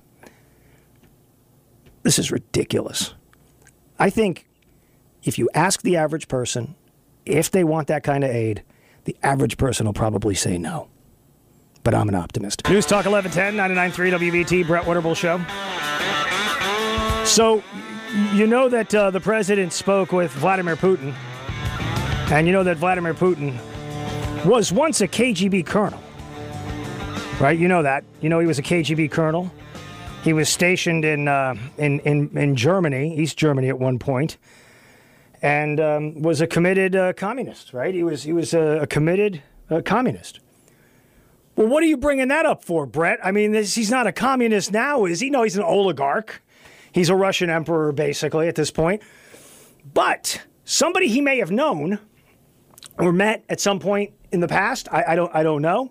S1: This is ridiculous. I think if you ask the average person if they want that kind of aid, the average person will probably say no. But I'm an optimist. News Talk 1110, 99.3 WBT, Brett Winterble Show. So, you know that the president spoke with Vladimir Putin. And you know that Vladimir Putin was once a KGB colonel. Right? You know that. You know he was a KGB colonel. He was stationed in Germany, East Germany at one point, and was a committed communist, right? He was a committed communist. Well, what are you bringing that up for, Brett? I mean, he's not a communist now, is he? No, he's an oligarch. He's a Russian emperor, basically, at this point. But somebody he may have known or met at some point in the past, I don't know,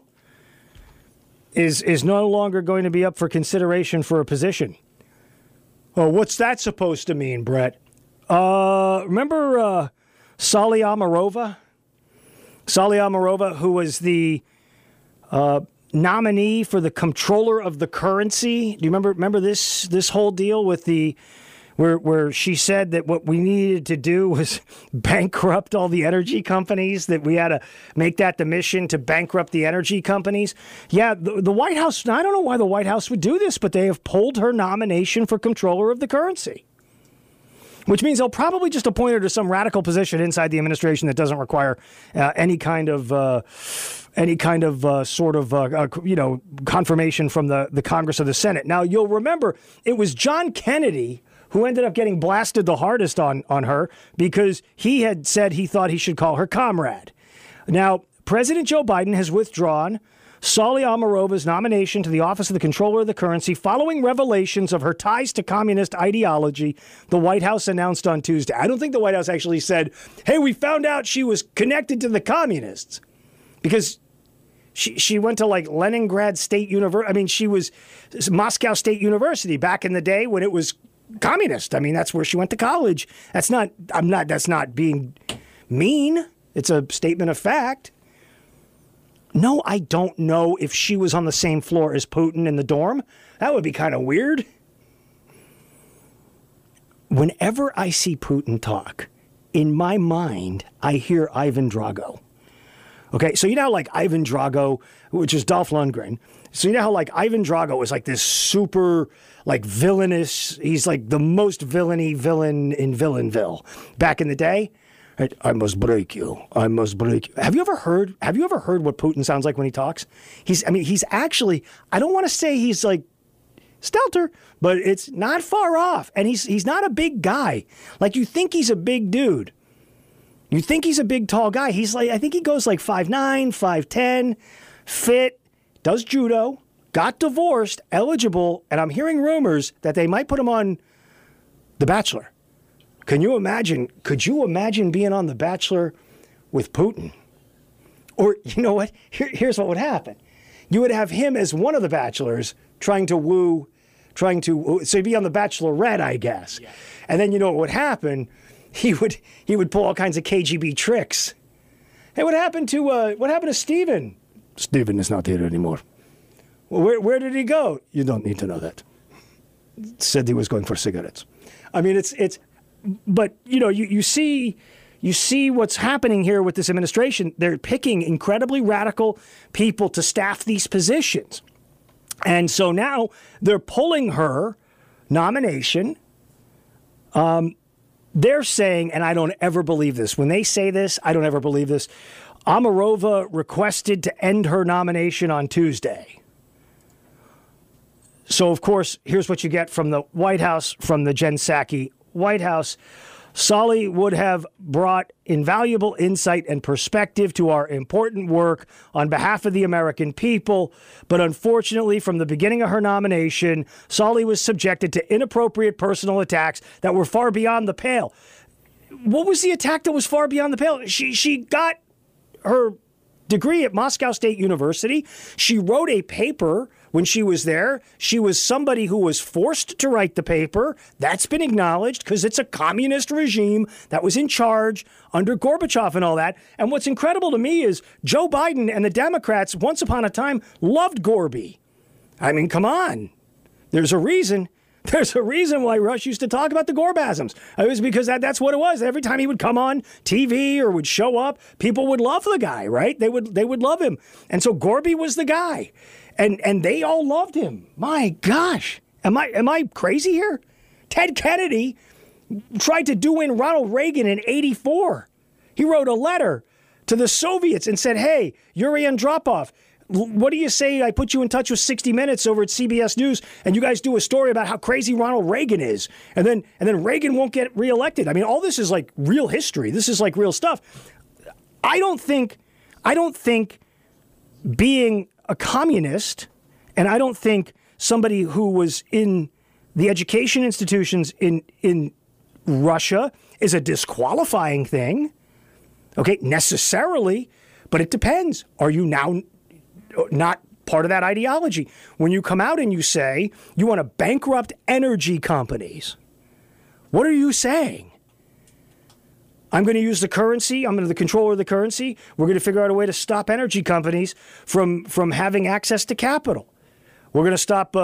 S1: is no longer going to be up for consideration for a position. Oh, what's that supposed to mean, Brett? Remember Sali Amarova? Sali Amarova, who was the nominee for the comptroller of the currency. Do you remember this whole deal with where she said that what we needed to do was bankrupt all the energy companies, that we had to make that the mission to bankrupt the energy companies? Yeah, the White House, I don't know why the White House would do this, but they have pulled her nomination for comptroller of the currency. Which means they'll probably just appoint her to some radical position inside the administration that doesn't require any kind of confirmation from the Congress or the Senate. Now, you'll remember it was John Kennedy who ended up getting blasted the hardest on her because he had said he thought he should call her comrade. Now, President Joe Biden has withdrawn Sali Amarova's nomination to the office of the Comptroller of the Currency following revelations of her ties to communist ideology, the White House announced on Tuesday. I don't think the White House actually said, hey, we found out she was connected to the communists, because she went to like Leningrad State University. I mean, she was Moscow State University back in the day when it was communist. I mean, that's where she went to college. That's not being mean. It's a statement of fact. No, I don't know if she was on the same floor as Putin in the dorm. That would be kind of weird. Whenever I see Putin talk, in my mind, I hear Ivan Drago. Okay, so you know how like Ivan Drago, which is Dolph Lundgren, so you know how like Ivan Drago is like this super like villainous, he's like the most villainy villain in Villainville back in the day? I must break you. I must break you. Have you ever heard what Putin sounds like when he talks? He's actually, I don't want to say he's like Stelter, but it's not far off. And he's not a big guy. Like you think he's a big dude. You think he's a big, tall guy. He's like, I think he goes like 5'9", 5'10", fit, does judo, got divorced, eligible, and I'm hearing rumors that they might put him on The Bachelor. Could you imagine being on The Bachelor with Putin? Or, you know what? Here's what would happen. You would have him as one of the bachelors trying to woo, so he'd be on The Bachelorette, I guess. Yeah. And then you know what would happen? He would pull all kinds of KGB tricks. Hey, what happened to Stephen? Stephen is not here anymore. Where did he go? You don't need to know that. Said he was going for cigarettes. I mean, but you see what's happening here with this administration. They're picking incredibly radical people to staff these positions. And so now they're pulling her nomination. They're saying, and I don't ever believe this. When they say this, I don't ever believe this. Omarova requested to end her nomination on Tuesday. So, of course, here's what you get from the White House, from the Jen Psaki White House. Solly would have brought invaluable insight and perspective to our important work on behalf of the American people. But unfortunately, from the beginning of her nomination, Solly was subjected to inappropriate personal attacks that were far beyond the pale. What was the attack that was far beyond the pale? She got her degree at Moscow State University. She wrote a paper when she was there. She was somebody who was forced to write the paper. That's been acknowledged because it's a communist regime that was in charge under Gorbachev and all that. And what's incredible to me is Joe Biden and the Democrats once upon a time loved Gorby. I mean, come on. There's a reason. There's a reason why Rush used to talk about the Gorbasms. It was because that's what it was. Every time he would come on TV or would show up, people would love the guy, right? They would love him. And so Gorby was the guy. And they all loved him. My gosh. Am I crazy here? Ted Kennedy tried to do in Ronald Reagan in 1984. He wrote a letter to the Soviets and said, hey, Yuri Andropov, what do you say I put you in touch with 60 Minutes over at CBS News and you guys do a story about how crazy Ronald Reagan is? And then Reagan won't get reelected. I mean, all this is like real history. This is like real stuff. I don't think being a communist, and I don't think somebody who was in the education institutions in Russia is a disqualifying thing. Okay, necessarily, but it depends. Are you now not part of that ideology? When you come out and you say you want to bankrupt energy companies, what are you saying? I'm going to use the currency. I'm going to the controller of the currency. We're going to figure out a way to stop energy companies from having access to capital. We're going to stop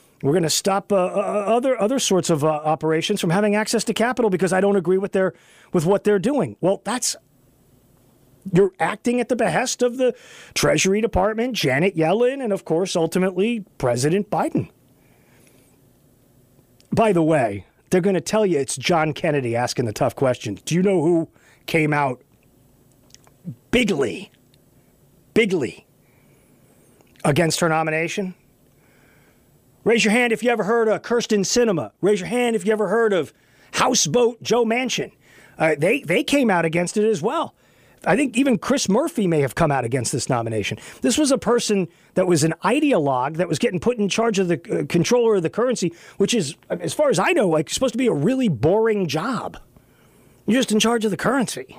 S1: other sorts of operations from having access to capital because I don't agree with what they're doing. Well, you're acting at the behest of the Treasury Department, Janet Yellen, and of course, ultimately, President Biden. By the way, they're going to tell you it's John Kennedy asking the tough questions. Do you know who came out bigly against her nomination? Raise your hand if you ever heard of Kirsten Sinema. Raise your hand if you ever heard of Houseboat Joe Manchin. They came out against it as well. I think even Chris Murphy may have come out against this nomination. This was a person that was an ideologue that was getting put in charge of the controller of the currency, which is, as far as I know, like supposed to be a really boring job. You're just in charge of the currency.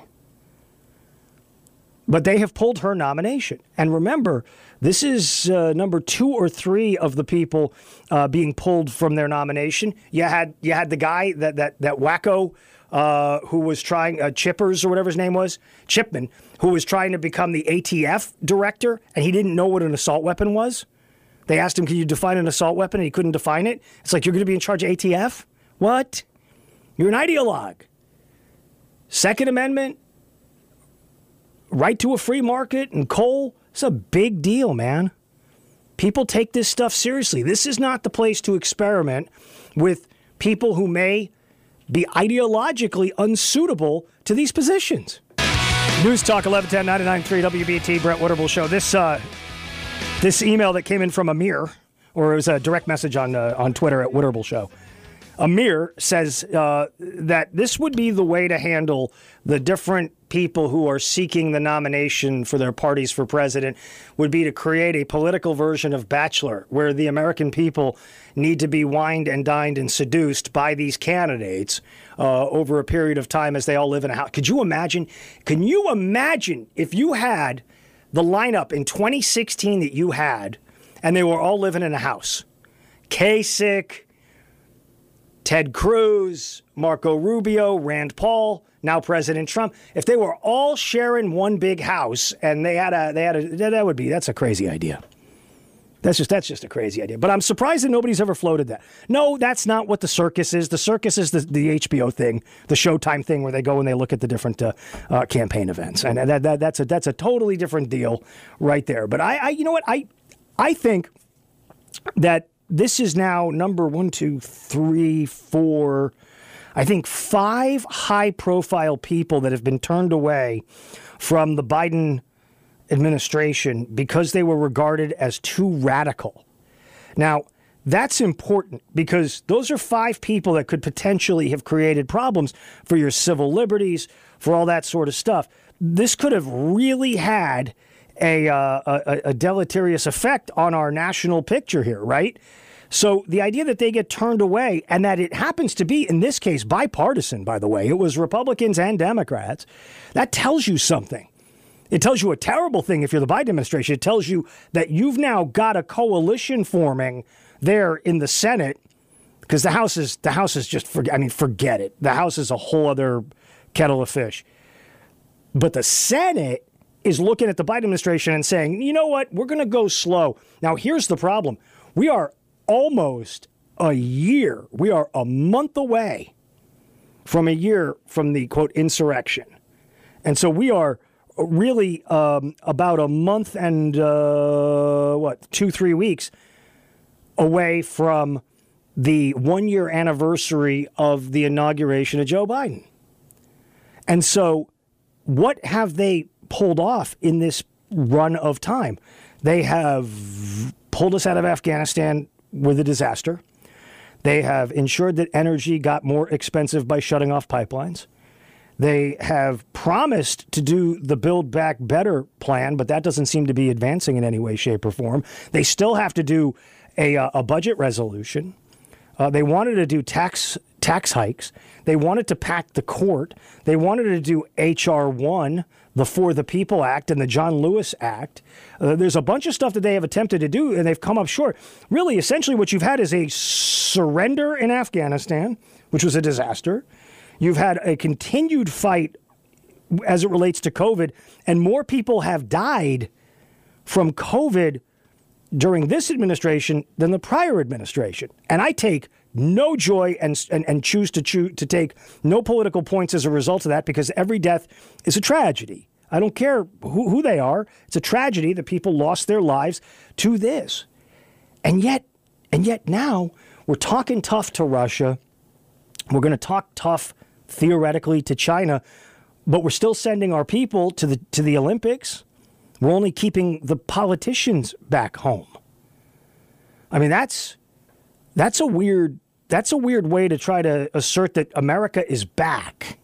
S1: But they have pulled her nomination. And remember, this is number 2 or 3 of the people being pulled from their nomination. You had the guy that wacko who was trying, Chippers or whatever his name was, Chipman, who was trying to become the ATF director, and he didn't know what an assault weapon was. They asked him, can you define an assault weapon? And he couldn't define it. It's like, you're going to be in charge of ATF? What? You're an ideologue. Second Amendment, right to a free market and coal, it's a big deal, man. People take this stuff seriously. This is not the place to experiment with people who may be ideologically unsuitable to these positions. News Talk 1110 99.3 WBT, Brett Winterble Show. This email that came in from Amir, or it was a direct message on Twitter at Winterble Show. Amir says that this would be the way to handle the different people who are seeking the nomination for their parties for president, would be to create a political version of Bachelor, where the American people need to be wined and dined and seduced by these candidates over a period of time as they all live in a house. Can you imagine if you had the lineup in 2016 that you had, and they were all living in a house? Kasich, Ted Cruz, Marco Rubio, Rand Paul, now President Trump. If they were all sharing one big house and that's a crazy idea. That's just a crazy idea. But I'm surprised that nobody's ever floated that. No, that's not what the circus is. The circus is the HBO thing, the Showtime thing, where they go and they look at the different campaign events, and that's a totally different deal right there. But I you know what, I think that this is now number 1, 2, 3, 4. I think 5 high-profile people that have been turned away from the Biden administration because they were regarded as too radical. Now, that's important because those are 5 people that could potentially have created problems for your civil liberties, for all that sort of stuff. This could have really had a deleterious effect on our national picture here, right? So the idea that they get turned away, and that it happens to be, in this case, bipartisan, by the way, it was Republicans and Democrats, that tells you something. It tells you a terrible thing if you're the Biden administration. It tells you that you've now got a coalition forming there in the Senate, because the House is just, forget it. The House is a whole other kettle of fish. But the Senate is looking at the Biden administration and saying, you know what, we're going to go slow. Now, here's the problem. We are almost a year. We are a month away from a year from the, quote, insurrection. And so we are really about a month and, 2-3 weeks away from the 1-year anniversary of the inauguration of Joe Biden. And so what have they pulled off in this run of time? They have pulled us out of Afghanistan with a disaster. They have ensured that energy got more expensive by shutting off pipelines. They have promised to do the Build Back Better plan, but that doesn't seem to be advancing in any way, shape, or form. They still have to do a budget resolution. They wanted to do tax hikes. They wanted to pack the court. They wanted to do H.R. 1, the For the People Act, and the John Lewis Act. There's a bunch of stuff that they have attempted to do, and they've come up short. Really, essentially, what you've had is a surrender in Afghanistan, which was a disaster. You've had a continued fight as it relates to COVID, and more people have died from COVID during this administration than the prior administration. And I take no joy and choose to take no political points as a result of that, because every death is a tragedy. I don't care who they are. It's a tragedy that people lost their lives to this. And yet now we're talking tough to Russia. We're going to talk tough theoretically to China, but we're still sending our people to the Olympics. We're only keeping the politicians back home. I mean, that's a weird way to try to assert that America is back.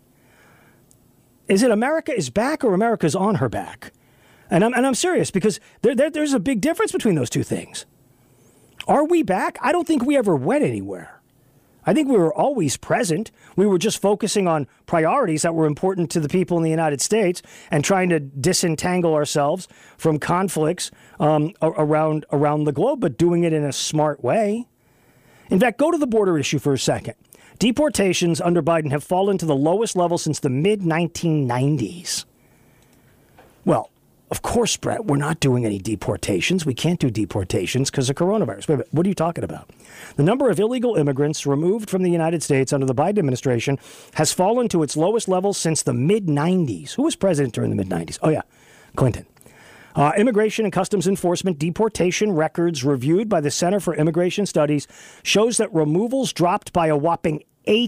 S1: Is it America is back or America's on her back? And I'm serious, because there's a big difference between those two things. Are we back? I don't think we ever went anywhere. I think we were always present. We were just focusing on priorities that were important to the people in the United States and trying to disentangle ourselves from conflicts around the globe, but doing it in a smart way. In fact, go to the border issue for a second. Deportations under Biden have fallen to the lowest level since the mid-1990s. Well, of course, Brett, we're not doing any deportations. We can't do deportations because of coronavirus. Wait a minute, what are you talking about? The number of illegal immigrants removed from the United States under the Biden administration has fallen to its lowest level since the mid-90s. Who was president during the mid-90s? Oh, yeah, Clinton. Immigration and Customs Enforcement deportation records reviewed by the Center for Immigration Studies shows that removals dropped by a whopping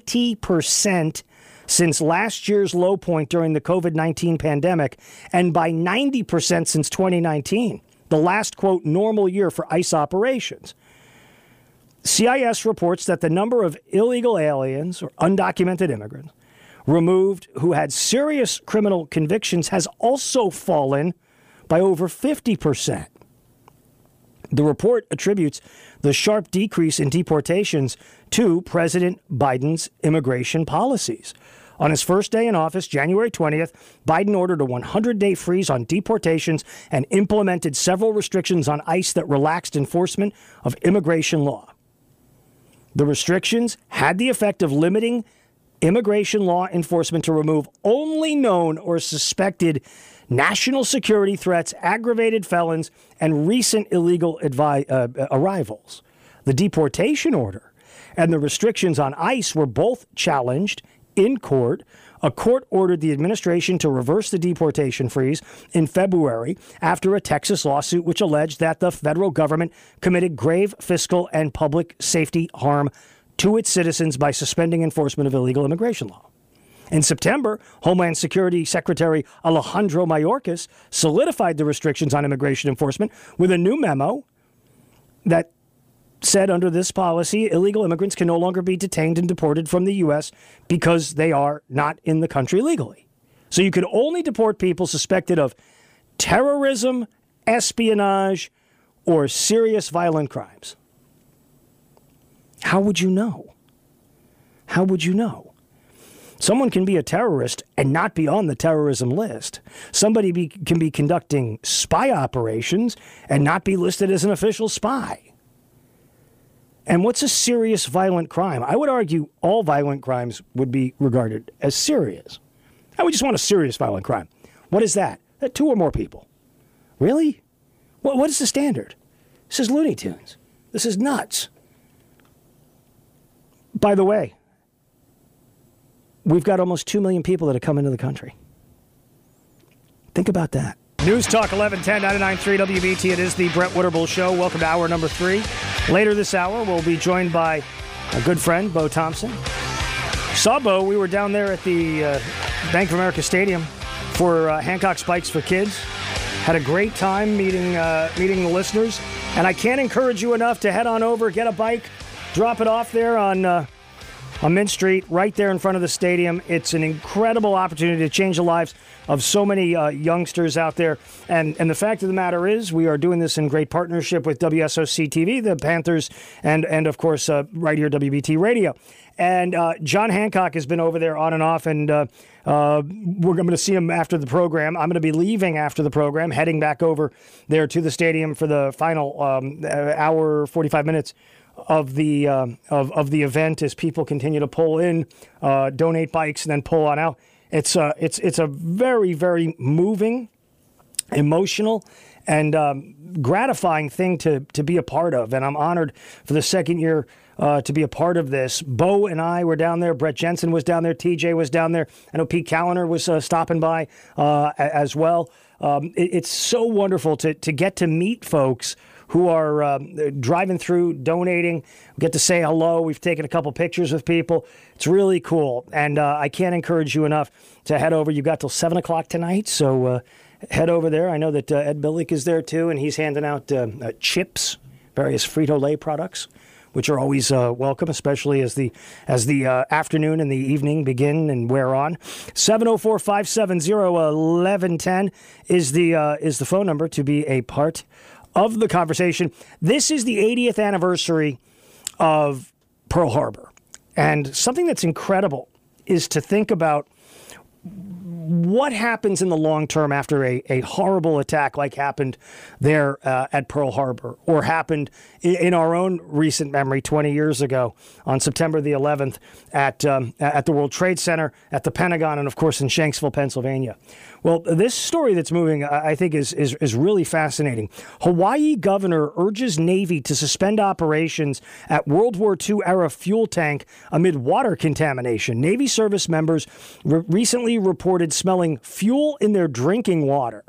S1: 80% since last year's low point during the COVID-19 pandemic, and by 90% since 2019, the last, quote, normal year for ICE operations. CIS reports that the number of illegal aliens or undocumented immigrants removed who had serious criminal convictions has also fallen by over 50%. The report attributes the sharp decrease in deportations to President Biden's immigration policies. On his first day in office, January 20th, Biden ordered a 100-day freeze on deportations and implemented several restrictions on ICE that relaxed enforcement of immigration law. The restrictions had the effect of limiting immigration law enforcement to remove only known or suspected national security threats, aggravated felons, and recent illegal arrivals. The deportation order and the restrictions on ICE were both challenged in court. A court ordered the administration to reverse the deportation freeze in February after a Texas lawsuit which alleged that the federal government committed grave fiscal and public safety harm to its citizens by suspending enforcement of illegal immigration law. In September, Homeland Security Secretary Alejandro Mayorkas solidified the restrictions on immigration enforcement with a new memo that said under this policy, illegal immigrants can no longer be detained and deported from the U.S. because they are not in the country legally. So you could only deport people suspected of terrorism, espionage, or serious violent crimes. How would you know? How would you know? Someone can be a terrorist and not be on the terrorism list. Somebody can be conducting spy operations and not be listed as an official spy. And what's a serious violent crime? I would argue all violent crimes would be regarded as serious. I would just want a serious violent crime. What is that? 2 or more people. Really? What is the standard? This is Looney Tunes. This is nuts. By the way, we've got almost 2 million people that have come into the country. Think about that. News Talk 1110 99.3 WBT. It is the Brett Winterble Show. Welcome to hour number 3. Later this hour, we'll be joined by a good friend, Bo Thompson. Saw Bo. We were down there at the Bank of America Stadium for Hancock Spikes for Kids. Had a great time meeting the listeners. And I can't encourage you enough to head on over, get a bike, drop it off there on Mint Street, right there in front of the stadium. It's an incredible opportunity to change the lives of so many youngsters out there. And the fact of the matter is, we are doing this in great partnership with WSOC-TV, the Panthers, and of course, right here, WBT Radio. And John Hancock has been over there on and off, and we're going to see him after the program. I'm going to be leaving after the program, heading back over there to the stadium for the final hour, 45 minutes of the event as people continue to pull in, donate bikes, and then pull on out. It's a very, very moving, emotional, and gratifying thing to be a part of. And I'm honored for the second year to be a part of this. Bo and I were down there. Brett Jensen was down there. TJ was down there. I know Pete Callender was stopping by as well. It's so wonderful to get to meet folks who are driving through, donating. We get to say hello. We've taken a couple pictures with people. It's really cool. And I can't encourage you enough to head over. You've got till 7 o'clock tonight, so head over there. I know that Ed Billick is there, too, and he's handing out chips, various Frito-Lay products, which are always welcome, especially as the afternoon and the evening begin and wear on. 704-570-1110 is the phone number to be a part of the conversation. This is the 80th anniversary of Pearl Harbor. And something that's incredible is to think about what happens in the long term after a horrible attack like happened there at Pearl Harbor, or happened in our own recent memory 20 years ago on September the 11th at the World Trade Center, at the Pentagon, and of course in Shanksville, Pennsylvania. Well, this story that's moving, I think, is really fascinating. Hawaii governor urges Navy to suspend operations at World War II era fuel tank amid water contamination. Navy service members recently reported smelling fuel in their drinking water.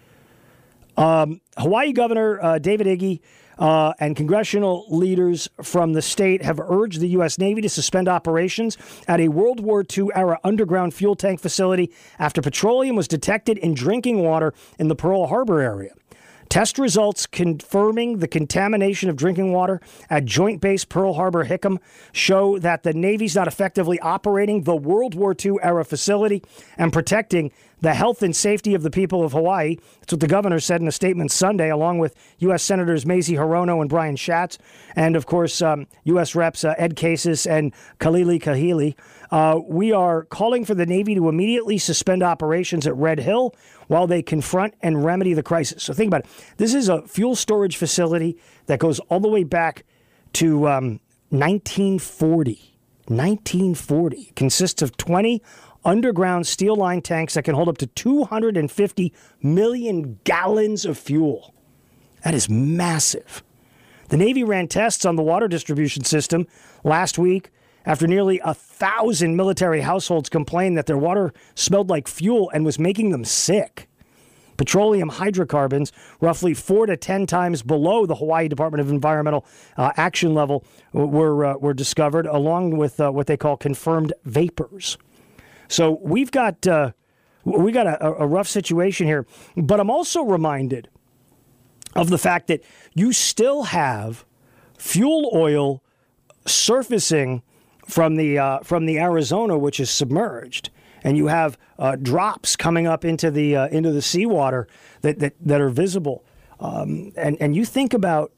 S1: Hawaii Governor David Ige and congressional leaders from the state have urged the U.S. Navy to suspend operations at a World War II-era underground fuel tank facility after petroleum was detected in drinking water in the Pearl Harbor area. Test results confirming the contamination of drinking water at Joint Base Pearl Harbor Hickam show that the Navy's not effectively operating the World War II-era facility and protecting the health and safety of the people of Hawaii. That's what the governor said in a statement Sunday, along with U.S. Senators Mazie Hirono and Brian Schatz, and, of course, U.S. Reps Ed Casey and Kalili Kahili. We are calling for the Navy to immediately suspend operations at Red Hill while they confront and remedy the crisis. So think about it. This is a fuel storage facility that goes all the way back to 1940. 1940. It consists of 20 underground steel line tanks that can hold up to 250 million gallons of fuel. That is massive. The Navy ran tests on the water distribution system last week after nearly 1,000 military households complained that their water smelled like fuel and was making them sick. Petroleum hydrocarbons, roughly 4 to 10 times below the Hawaii Department of Environmental Action level, were discovered, along with what they call confirmed vapors. So we've got a rough situation here. But I'm also reminded of the fact that you still have fuel oil surfacing from the Arizona, which is submerged, and you have drops coming up into the seawater that are visible. And you think about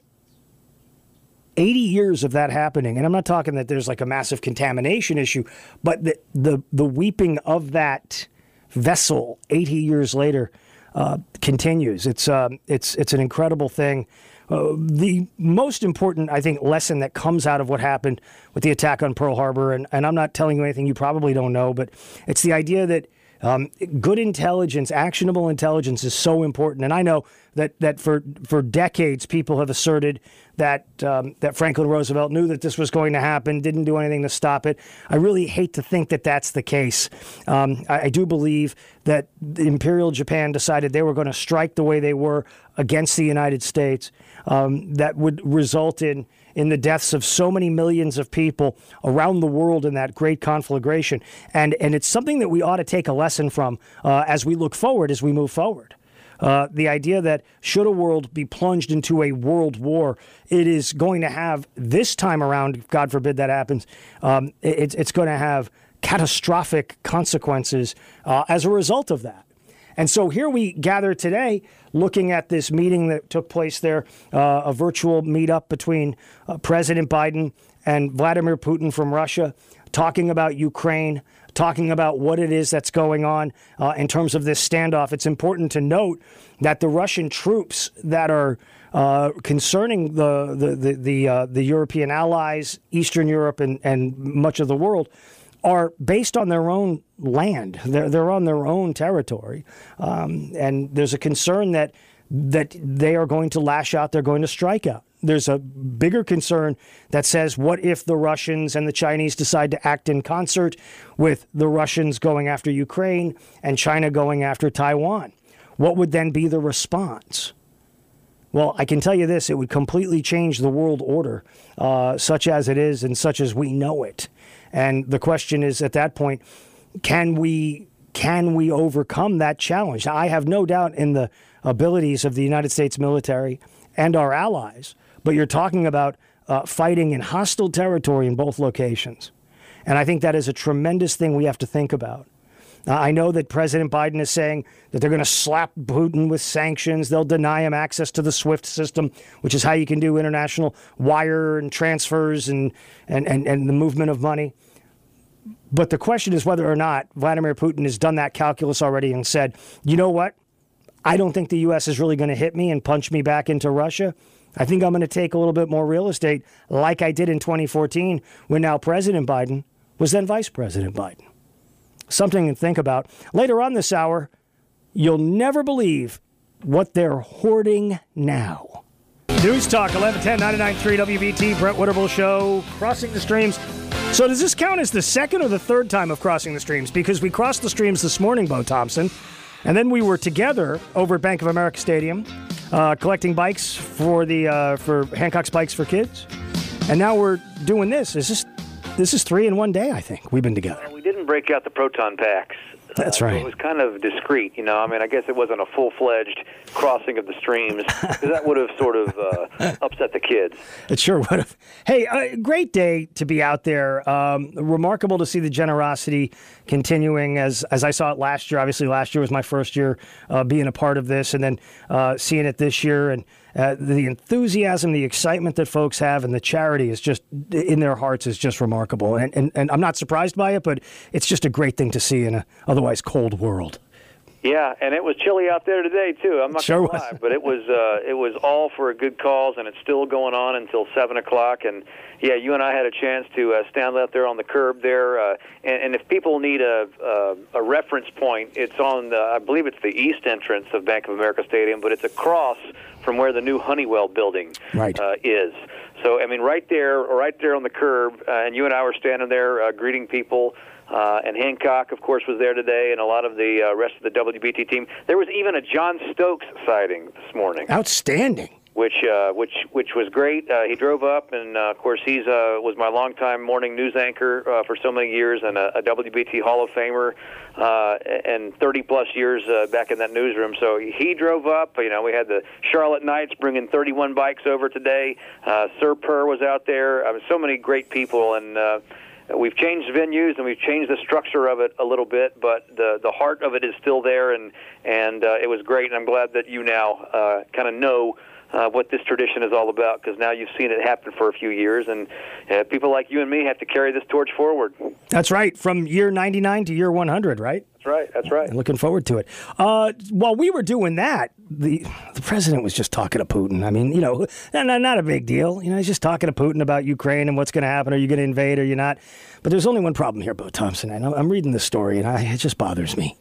S1: 80 years of that happening, and I'm not talking that there's like a massive contamination issue, but the weeping of that vessel 80 years later continues. It's an incredible thing. The most important, I think, lesson that comes out of what happened with the attack on Pearl Harbor, and I'm not telling you anything you probably don't know, but it's the idea that good intelligence, actionable intelligence is so important. And I know that for decades people have asserted that Franklin Roosevelt knew that this was going to happen, didn't do anything to stop it. I really hate to think that that's the case. I do believe that Imperial Japan decided they were going to strike the way they were against the United States. That would result in the deaths of so many millions of people around the world in that great conflagration. And it's something that we ought to take a lesson from as we look forward, as we move forward. The idea that should a world be plunged into a world war, it is going to have, this time around, God forbid that happens, it's going to have catastrophic consequences as a result of that. And so here we gather today looking at this meeting that took place there, a virtual meetup between President Biden and Vladimir Putin from Russia, talking about Ukraine, talking about what it is that's going on in terms of this standoff. It's important to note that the Russian troops that are concerning the European allies, Eastern Europe, and much of the world are based on their own land. They're on their own territory. And there's a concern that they are going to lash out, they're going to strike out. There's a bigger concern that says, what if the Russians and the Chinese decide to act in concert with the Russians going after Ukraine and China going after Taiwan? What would then be the response? Well, I can tell you this, it would completely change the world order, such as it is and such as we know it. And the question is, at that point, can we overcome that challenge? I have no doubt in the abilities of the United States military and our allies, but you're talking about fighting in hostile territory in both locations. And I think that is a tremendous thing we have to think about. I know that President Biden is saying that they're going to slap Putin with sanctions. They'll deny him access to the SWIFT system, which is how you can do international wire and transfers and the movement of money. But the question is whether or not Vladimir Putin has done that calculus already and said, you know what? I don't think the U.S. is really going to hit me and punch me back into Russia. I think I'm going to take a little bit more real estate like I did in 2014 when now President Biden was then Vice President Biden. Something to think about. Later on this hour, you'll never believe what they're hoarding now. News Talk, 1110 99.3 WBT, Brett Winterble Show, Crossing the Streams. So does this count as the second or the third time of crossing the streams? Because we crossed the streams this morning, Bo Thompson, and then we were together over at Bank of America Stadium collecting bikes for Hancock's Bikes for Kids. And now we're doing this. This is 3 in one day, I think. We've been together.
S13: We didn't break out the proton packs.
S1: That's right.
S13: So it was kind of discreet, you know. I mean, I guess it wasn't a full-fledged crossing of the streams, because that would have sort of upset the kids.
S1: It sure would have. Hey, great day to be out there. Remarkable to see the generosity continuing as I saw it last year. Obviously, last year was my first year being a part of this, and then seeing it this year. And the enthusiasm, the excitement that folks have, and the charity is just in their hearts is just remarkable. And I'm not surprised by it, but it's just a great thing to see in an otherwise cold world.
S13: Yeah, and it was chilly out there today too. I'm not
S1: Sure
S13: gonna lie, but it was all for a good cause, and it's still going on until 7 o'clock. And yeah, you and I had a chance to stand out there on the curb there. And if people need a reference point, it's on I believe it's the east entrance of Bank of America Stadium, but it's across from where the new Honeywell building is. So I mean, right there on the curb, and you and I were standing there greeting people. And Hancock, of course, was there today, and a lot of the rest of the WBT team. There was even a John Stokes sighting this morning.
S1: Outstanding.
S13: Which was great. He drove up, and of course, he's was my longtime morning news anchor for so many years, and a WBT Hall of Famer, and 30-plus years back in that newsroom. So he drove up. You know, we had the Charlotte Knights bringing 31 bikes over today. Sir Purr was out there. So many great people, and we've changed venues and we've changed the structure of it a little bit, but the heart of it is still there, and it was great. And I'm glad that you now kind of know what this tradition is all about, because now you've seen it happen for a few years, and people like you and me have to carry this torch forward.
S1: That's right, from year 99 to year 100, right?
S13: That's right.
S1: I'm looking forward to it. While we were doing that, the president was just talking to Putin. I mean, you know, not a big deal. You know, he's just talking to Putin about Ukraine and what's going to happen. Are you going to invade? Are you not? But there's only one problem here, Bo Thompson. And I'm reading this story, and it just bothers me.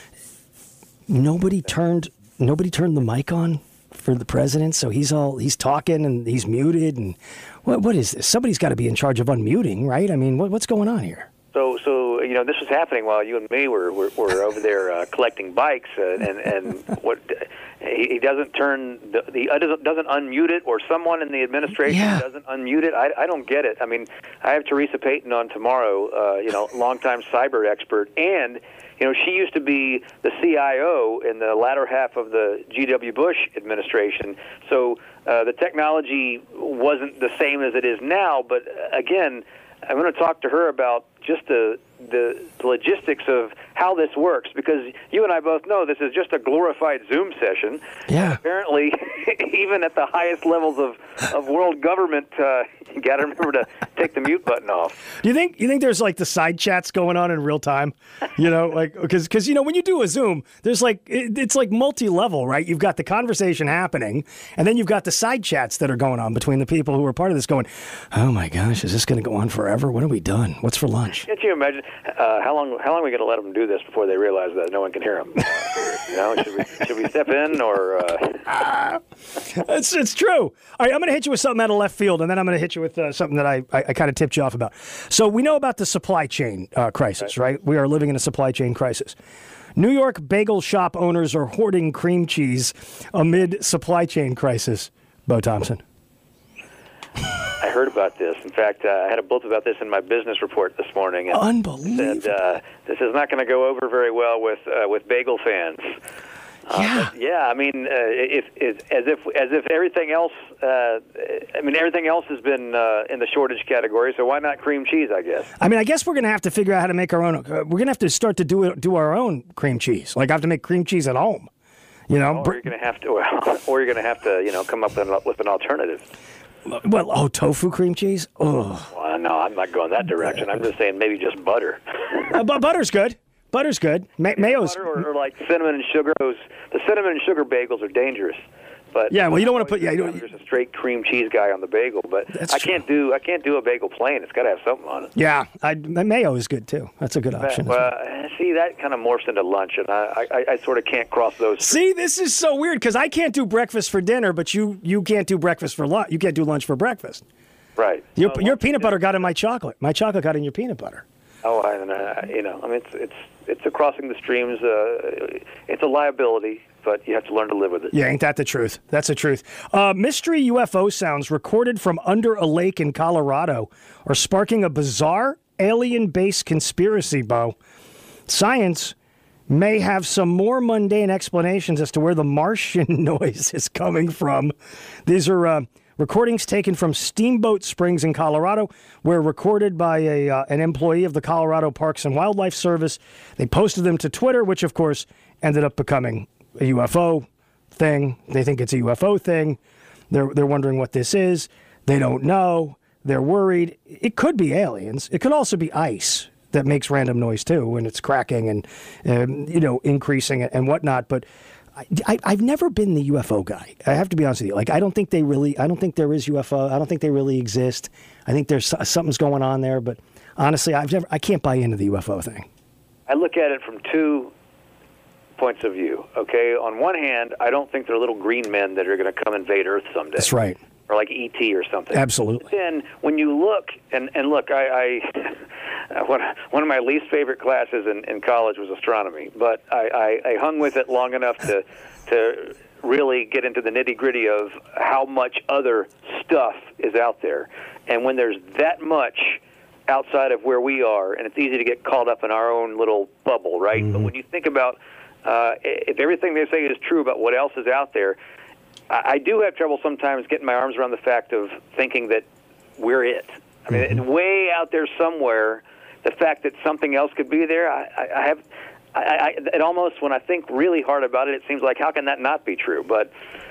S1: Nobody turned the mic on for the president, so he's talking and he's muted. And what is this? Somebody's got to be in charge of unmuting, right? I mean, what's going on here?
S13: So you know, this was happening while you and me were over there collecting bikes, and what he doesn't doesn't unmute it, or someone in the administration doesn't unmute it. I don't get it. I mean, I have Teresa Payton on tomorrow, longtime cyber expert, and she used to be the CIO in the latter half of the G.W. Bush administration. So the technology wasn't the same as it is now, but again, I'm going to talk to her about just the logistics of how this works, because you and I both know this is just a glorified Zoom session.
S1: Yeah.
S13: Apparently, even at the highest levels of world government, you got to remember to take the mute button off.
S1: Do you think there's like the side chats going on in real time? Because when you do a Zoom, there's it's like multi-level, right? You've got the conversation happening, and then you've got the side chats that are going on between the people who are part of this going, oh my gosh, is this going to go on forever? When are we done? What's for lunch?
S13: Can't you imagine how long are we going to let them do this before they realize that no one can hear them? Should we step in, or?
S1: It's true. All right, I'm going to hit you with something out of left field, and then I'm going to hit you with something that I kind of tipped you off about. So we know about the supply chain crisis, right? We are living in a supply chain crisis. New York bagel shop owners are hoarding cream cheese amid supply chain crisis. Bo Thompson.
S13: I heard about this. In fact, I had a bulletin about this in my business report this morning. And
S1: unbelievable.
S13: Said, this is not going to go over very well with bagel fans. I mean, as if everything else, everything else has been in the shortage category. So why not cream cheese? I guess.
S1: I mean, I guess we're going to have to figure out how to make our own. We're going to have to start to do our own cream cheese. Like I have to make cream cheese at home. Or
S13: you're going to have to, come up with an alternative.
S1: Well, tofu cream cheese? Oh.
S13: Well, no, I'm not going that direction. I'm just saying maybe just butter.
S1: But butter's good. Butter's good. Mayo's...
S13: Butter or like cinnamon and sugar. The cinnamon and sugar bagels are dangerous. But
S1: you don't want to put...
S13: There's a straight cream cheese guy on the bagel, but I can't do a bagel plain. It's got to have something on it.
S1: Yeah, mayo is good too. That's a good option.
S13: See, that kind of morphs into lunch, and I sort of can't cross those.
S1: See, this is so weird because I can't do breakfast for dinner, but you can't do breakfast for lunch. You can't do lunch for breakfast.
S13: Right.
S1: Your peanut butter got in my chocolate. My chocolate got in your peanut butter.
S13: Oh, it's a crossing the streams. It's a liability, but you have to learn to live with it.
S1: Yeah, ain't that the truth? That's the truth. Mystery UFO sounds recorded from under a lake in Colorado are sparking a bizarre alien-based conspiracy, Bo. Science may have some more mundane explanations as to where the Martian noise is coming from. These are recordings taken from Steamboat Springs in Colorado, were recorded by an employee of the Colorado Parks and Wildlife Service. They posted them to Twitter, which, of course, ended up becoming a UFO thing. They think it's a UFO thing. They're wondering what this is. They don't know. They're worried. It could be aliens. It could also be ice. that makes random noise too, and it's cracking and increasing and whatnot. But I've never been the UFO guy. I have to be honest with you. Like, I don't think there is UFO. I don't think they really exist. I think there's something's going on there. But honestly, I can't buy into the UFO thing.
S13: I look at it from two points of view. Okay, on one hand, I don't think they're little green men that are going to come invade Earth someday.
S1: That's right.
S13: Or like E.T. or something.
S1: Absolutely.
S13: But then when you look, and look, I one of my least favorite classes in college was astronomy, but I hung with it long enough to really get into the nitty-gritty of how much other stuff is out there. And when there's that much outside of where we are, and it's easy to get caught up in our own little bubble, right? Mm-hmm. But when you think about if everything they say is true about what else is out there, I do have trouble sometimes getting my arms around the fact of thinking that we're it. I mean, way out there somewhere, the fact that something else could be there, it almost, when I think really hard about it, it seems like, how can that not be true? But,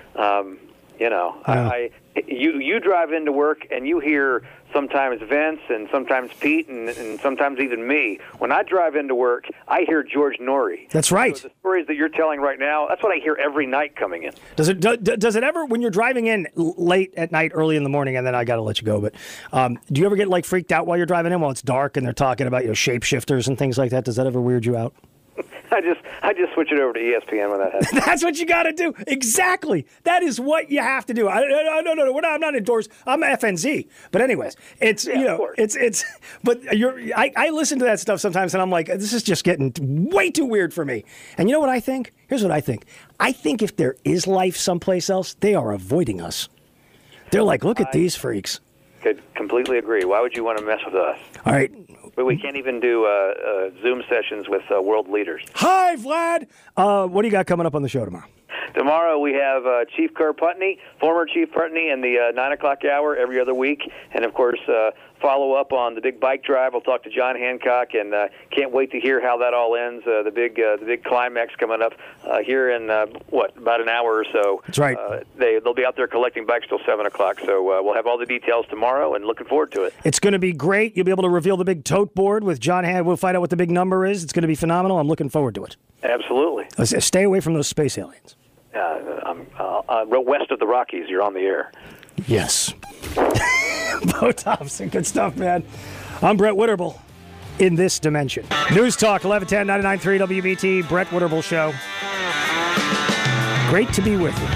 S13: you drive into work and you hear sometimes Vince and sometimes Pete and sometimes even me. When I drive into work, I hear George Norrie.
S1: That's right.
S13: So the stories that you're telling right now, that's what I hear every night coming in.
S1: Does it ever, when you're driving in late at night, early in the morning, and then I got to let you go, but do you ever get like freaked out while you're driving in while it's dark and they're talking about shapeshifters and things like that? Does that ever weird you out?
S13: I just switch it over to ESPN when that happens.
S1: That's what you got to do. Exactly. That is what you have to do. No. I'm not endorsed. I'm FNZ. But anyways, it's it's. But I listen to that stuff sometimes, and I'm like, this is just getting way too weird for me. And you know what I think? Here's what I think. I think if there is life someplace else, they are avoiding us. They're like, look at these freaks.
S13: Could completely agree. Why would you want to mess with us?
S1: All right.
S13: But we can't even do Zoom sessions with world leaders.
S1: Hi, Vlad. What do you got coming up on the show tomorrow?
S13: Tomorrow we have Chief Kerr Putney, former Chief Putney, in the 9 o'clock hour every other week. And, of course, follow up on the big bike drive. We'll talk to John Hancock, and can't wait to hear how that all ends. The big climax coming up here in, about an hour or so.
S1: That's right.
S13: They'll be out there collecting bikes till 7 o'clock. So we'll have all the details tomorrow, and looking forward to it.
S1: It's going to be great. You'll be able to reveal the big tote board with John Hancock. We'll find out what the big number is. It's going to be phenomenal. I'm looking forward to it.
S13: Absolutely.
S1: Stay away from those space aliens.
S13: West of the Rockies, you're on the air.
S1: Yes. Bo Thompson, good stuff, man. I'm Brett Witterble in this dimension. News Talk 1110 99.3 WBT, Brett Witterble Show. Great to be with you.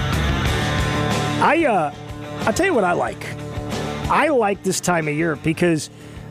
S1: I'll tell you what I like. I like this time of year because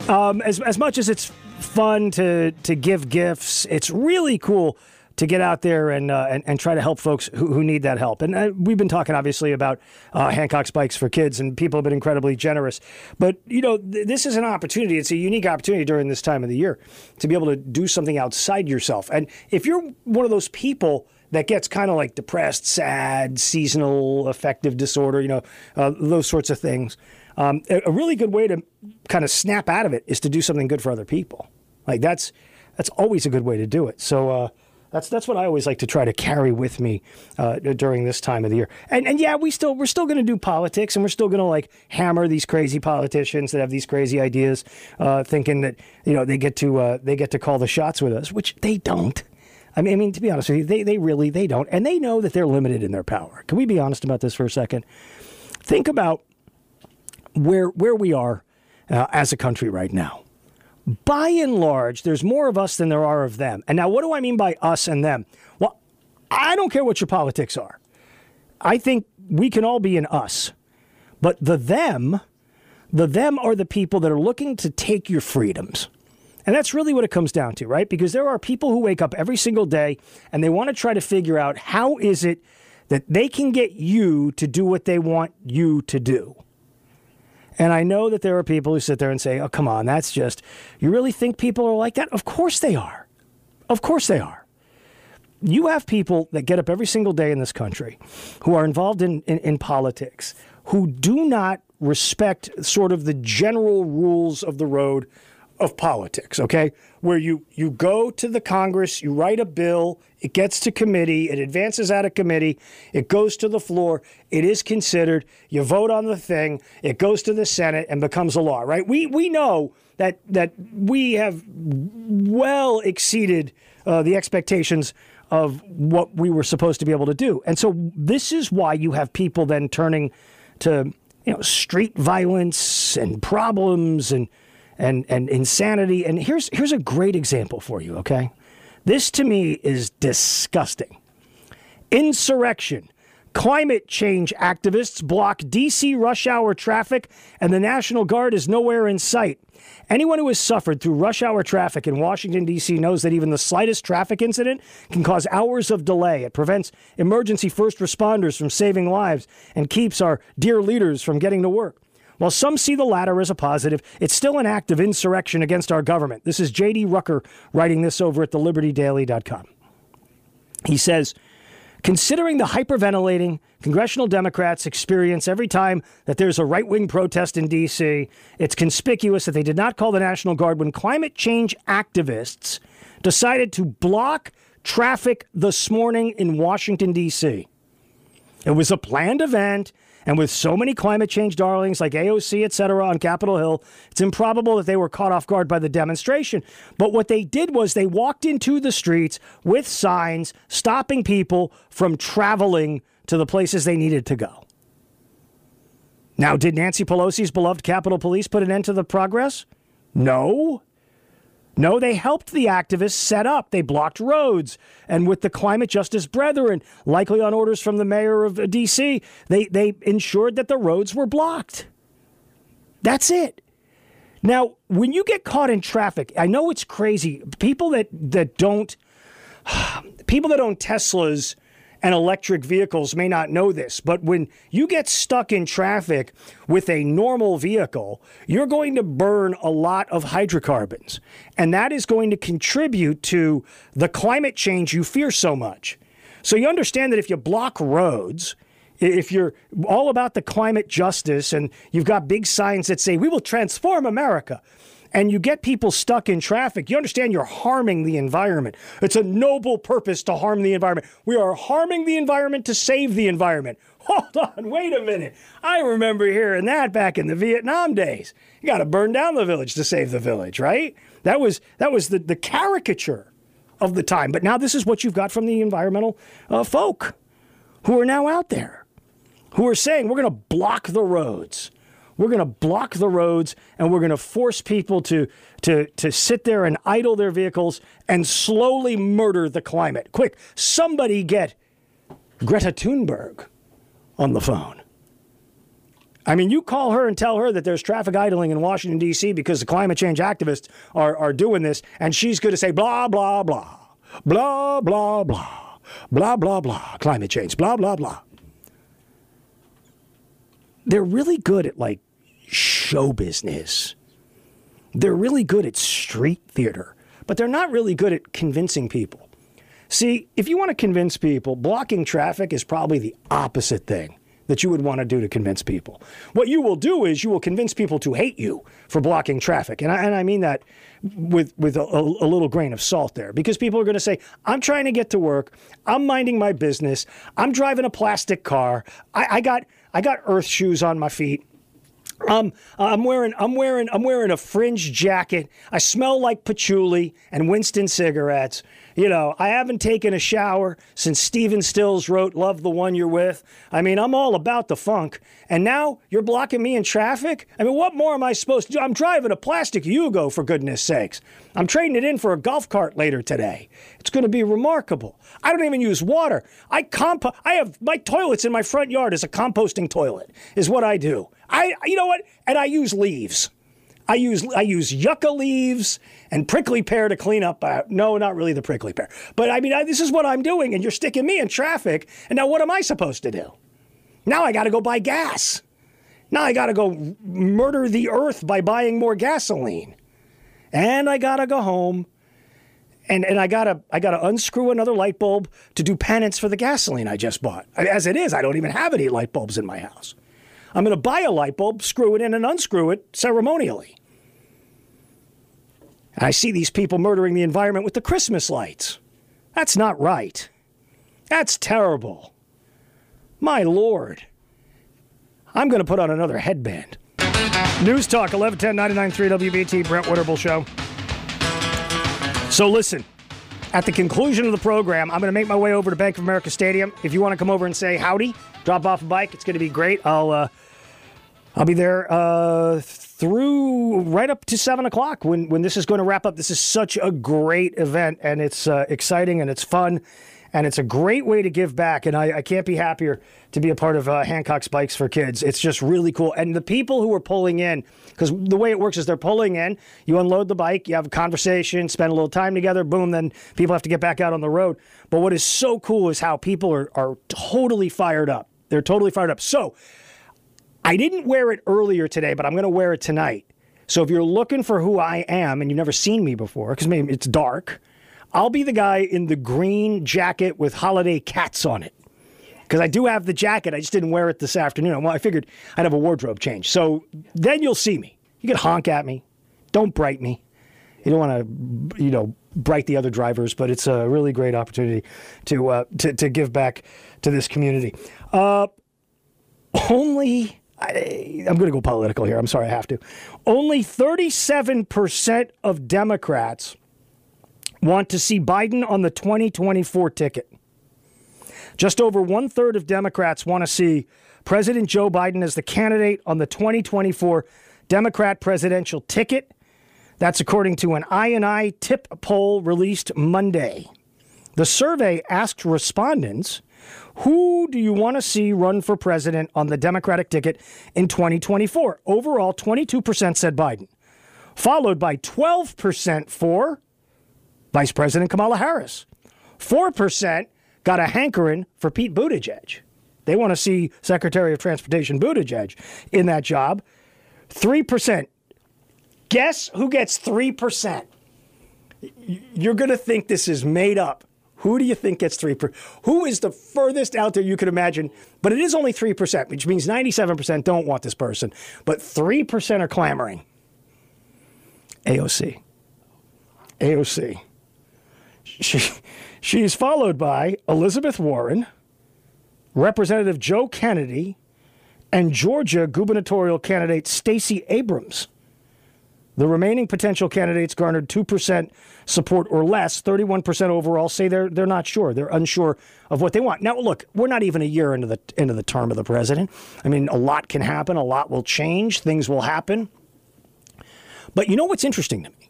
S1: as much as it's fun to give gifts, it's really cool to get out there and try to help folks who need that help. And we've been talking, obviously, about Hancock's Bikes for Kids, and people have been incredibly generous. But, this is an opportunity. It's a unique opportunity during this time of the year to be able to do something outside yourself. And if you're one of those people that gets kind of like depressed, sad, seasonal affective disorder, those sorts of things, a really good way to kind of snap out of it is to do something good for other people. Like that's always a good way to do it. So, That's what I always like to try to carry with me during this time of the year. And yeah, we're still going to do politics, and we're still going to hammer these crazy politicians that have these crazy ideas, thinking that they get to call the shots with us, which they don't. I mean, to be honest with you, they don't, and they know that they're limited in their power. Can we be honest about this for a second? Think about where we are as a country right now. By and large, there's more of us than there are of them. And now, what do I mean by us and them? Well, I don't care what your politics are. I think we can all be an us. But the them are the people that are looking to take your freedoms. And that's really what it comes down to, right? Because there are people who wake up every single day and they want to try to figure out how is it that they can get you to do what they want you to do. And I know that there are people who sit there and say, oh, come on, that's just, you really think people are like that? Of course they are. Of course they are. You have people that get up every single day in this country who are involved in politics, who do not respect sort of the general rules of the road of politics, okay? Where you go to the Congress, you write a bill, it gets to committee, it advances out of committee, it goes to the floor, it is considered, you vote on the thing, it goes to the Senate and becomes a law, right? We know that we have well exceeded the expectations of what we were supposed to be able to do. And so this is why you have people then turning to, street violence and problems and insanity. And here's a great example for you, okay? This to me is disgusting. Insurrection. Climate change activists block D.C. rush hour traffic, and the National Guard is nowhere in sight. Anyone who has suffered through rush hour traffic in Washington, D.C. knows that even the slightest traffic incident can cause hours of delay. It prevents emergency first responders from saving lives and keeps our dear leaders from getting to work. While some see the latter as a positive, it's still an act of insurrection against our government. This is J.D. Rucker writing this over at thelibertydaily.com. He says, considering the hyperventilating congressional Democrats experience every time that there's a right-wing protest in D.C., it's conspicuous that they did not call the National Guard when climate change activists decided to block traffic this morning in Washington, D.C. It was a planned event, and with so many climate change darlings like AOC, et cetera, on Capitol Hill, it's improbable that they were caught off guard by the demonstration. But what they did was they walked into the streets with signs stopping people from traveling to the places they needed to go. Now, did Nancy Pelosi's beloved Capitol Police put an end to the progress? No. No, they helped the activists set up. They blocked roads. And with the climate justice brethren, likely on orders from the mayor of D.C., they ensured that the roads were blocked. That's it. Now, when you get caught in traffic, I know it's crazy. People that don't Teslas and electric vehicles may not know this, but when you get stuck in traffic with a normal vehicle, you're going to burn a lot of hydrocarbons. And that is going to contribute to the climate change you fear so much. So you understand that if you block roads, if you're all about the climate justice and you've got big signs that say, we will transform America, and you get people stuck in traffic, you understand you're harming the environment. It's a noble purpose to harm the environment. We are harming the environment to save the environment. Hold on, wait a minute. I remember hearing that back in the Vietnam days. You got to burn down the village to save the village, right? That was the caricature of the time. But now this is what you've got from the environmental folk who are now out there, who are saying we're going to block the roads. We're going to block the roads, and we're going to force people to sit there and idle their vehicles and slowly murder the climate. Quick, somebody get Greta Thunberg on the phone. I mean, you call her and tell her that there's traffic idling in Washington, D.C. because the climate change activists are doing this, and she's going to say blah, blah, blah, blah, blah, blah, blah, blah, blah, climate change, blah, blah, blah. They're really good at, like, show business. They're really good at street theater, but they're not really good at convincing people. See, if you want to convince people, blocking traffic is probably the opposite thing that you would want to do to convince people. What you will do is you will convince people to hate you for blocking traffic. And I mean that with a little grain of salt there, because people are going to say, I'm trying to get to work. I'm minding my business. I'm driving a plastic car. I got earth shoes on my feet. I'm wearing a fringe jacket. I smell like patchouli and Winston cigarettes. You know, I haven't taken a shower since Stephen Stills wrote Love the One You're With. I mean, I'm all about the funk. And now you're blocking me in traffic? I mean, what more am I supposed to do? I'm driving a plastic Yugo, for goodness sakes. I'm trading it in for a golf cart later today. It's going to be remarkable. I don't even use water. I have my toilets in my front yard as a composting toilet is what I do. You know what? And I use leaves. I use yucca leaves and prickly pear to clean up. No, not really the prickly pear. But I mean, this is what I'm doing, and you're sticking me in traffic. And now what am I supposed to do? Now I got to go buy gas. Now I got to go murder the earth by buying more gasoline. And I got to go home. And I gotta unscrew another light bulb to do penance for the gasoline I just bought. As it is, I don't even have any light bulbs in my house. I'm going to buy a light bulb, screw it in, and unscrew it ceremonially. I see these people murdering the environment with the Christmas lights. That's not right. That's terrible. My Lord. I'm going to put on another headband. News Talk, 1110 99.3 WBT, Brent Winterble Show. So listen, at the conclusion of the program, I'm going to make my way over to Bank of America Stadium. If you want to come over and say howdy, drop off a bike, it's going to be great. I'll be there through right up to 7 o'clock when this is going to wrap up. This is such a great event, and it's exciting, and it's fun, and it's a great way to give back, and I can't be happier to be a part of Hancock's Bikes for Kids. It's just really cool. And the people who are pulling in, because the way it works is they're pulling in, you unload the bike, you have a conversation, spend a little time together, boom, then people have to get back out on the road. But what is so cool is how people are totally fired up. They're totally fired up. So I didn't wear it earlier today, but I'm going to wear it tonight. So if you're looking for who I am and you've never seen me before, because maybe it's dark, I'll be the guy in the green jacket with holiday cats on it. Because I do have the jacket. I just didn't wear it this afternoon. Well, I figured I'd have a wardrobe change. So then you'll see me. You can honk at me. Don't bright me. You don't want to, bright the other drivers, but it's a really great opportunity to give back to this community. I'm going to go political here. I'm sorry, I have to. Only 37% of Democrats want to see Biden on the 2024 ticket. Just over one-third of Democrats want to see President Joe Biden as the candidate on the 2024 Democrat presidential ticket. That's according to an INI TIP poll released Monday. The survey asked respondents, who do you want to see run for president on the Democratic ticket in 2024? Overall, 22% said Biden, followed by 12% for Vice President Kamala Harris. 4% got a hankering for Pete Buttigieg. They want to see Secretary of Transportation Buttigieg in that job. 3%. Guess who gets 3%? You're going to think this is made up. Who do you think gets 3%? Who is the furthest out there you could imagine? But it is only 3%, which means 97% don't want this person. But 3% are clamoring. AOC. She's followed by Elizabeth Warren, Representative Joe Kennedy, and Georgia gubernatorial candidate Stacey Abrams. The remaining potential candidates garnered 2% support or less. 31% overall say they're not sure. They're unsure of what they want. Now, look, we're not even a year into the term of the president. I mean, a lot can happen. A lot will change. Things will happen. But you know what's interesting to me?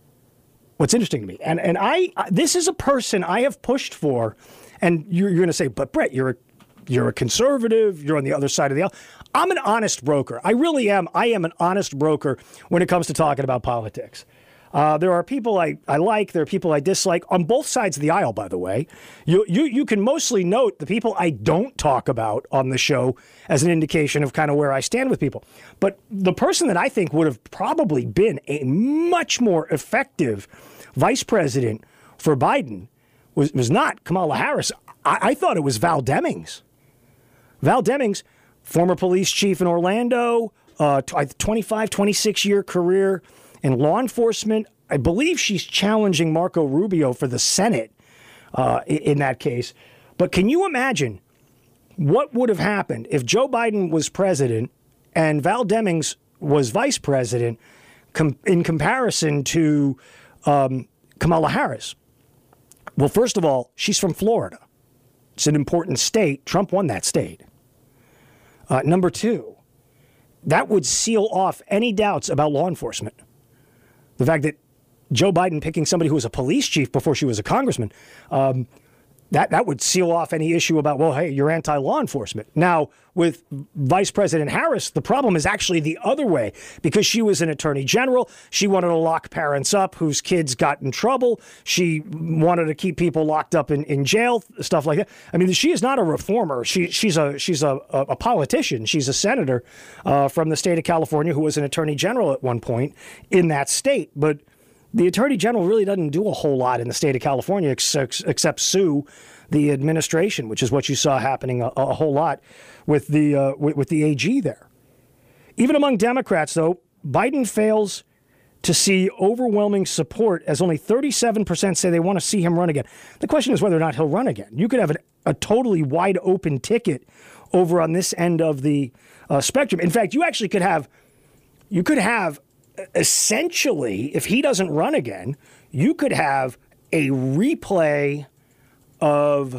S1: And this is a person I have pushed for, and you're going to say, but Brett, you're a conservative, you're on the other side of the aisle. I'm an honest broker. I really am. I am an honest broker when it comes to talking about politics. There are people I like, there are people I dislike on both sides of the aisle, by the way. You can mostly note the people I don't talk about on the show as an indication of kind of where I stand with people. But the person that I think would have probably been a much more effective vice president for Biden was not Kamala Harris. I thought it was Val Demings. Val Demings, former police chief in Orlando, 26-year career in law enforcement. I believe she's challenging Marco Rubio for the Senate in that case. But can you imagine what would have happened if Joe Biden was president and Val Demings was vice president in comparison to Kamala Harris? Well, first of all, she's from Florida. It's an important state. Trump won that state. Number two, that would seal off any doubts about law enforcement. The fact that Joe Biden picking somebody who was a police chief before she was a congressman, that would seal off any issue about, well, hey, you're anti-law enforcement. Now, with Vice President Harris, the problem is actually the other way. Because she was an attorney general, she wanted to lock parents up whose kids got in trouble. She wanted to keep people locked up in jail, stuff like that. I mean, she is not a reformer. She's a politician. She's a senator from the state of California who was an attorney general at one point in that state. But the attorney general really doesn't do a whole lot in the state of California except sue the administration, which is what you saw happening a whole lot with the AG there. Even among Democrats, though, Biden fails to see overwhelming support, as only 37% say they want to see him run again. The question is whether or not he'll run again. You could have a totally wide open ticket over on this end of the spectrum. In fact, you actually could have You could have, essentially, if he doesn't run again, you could have a replay of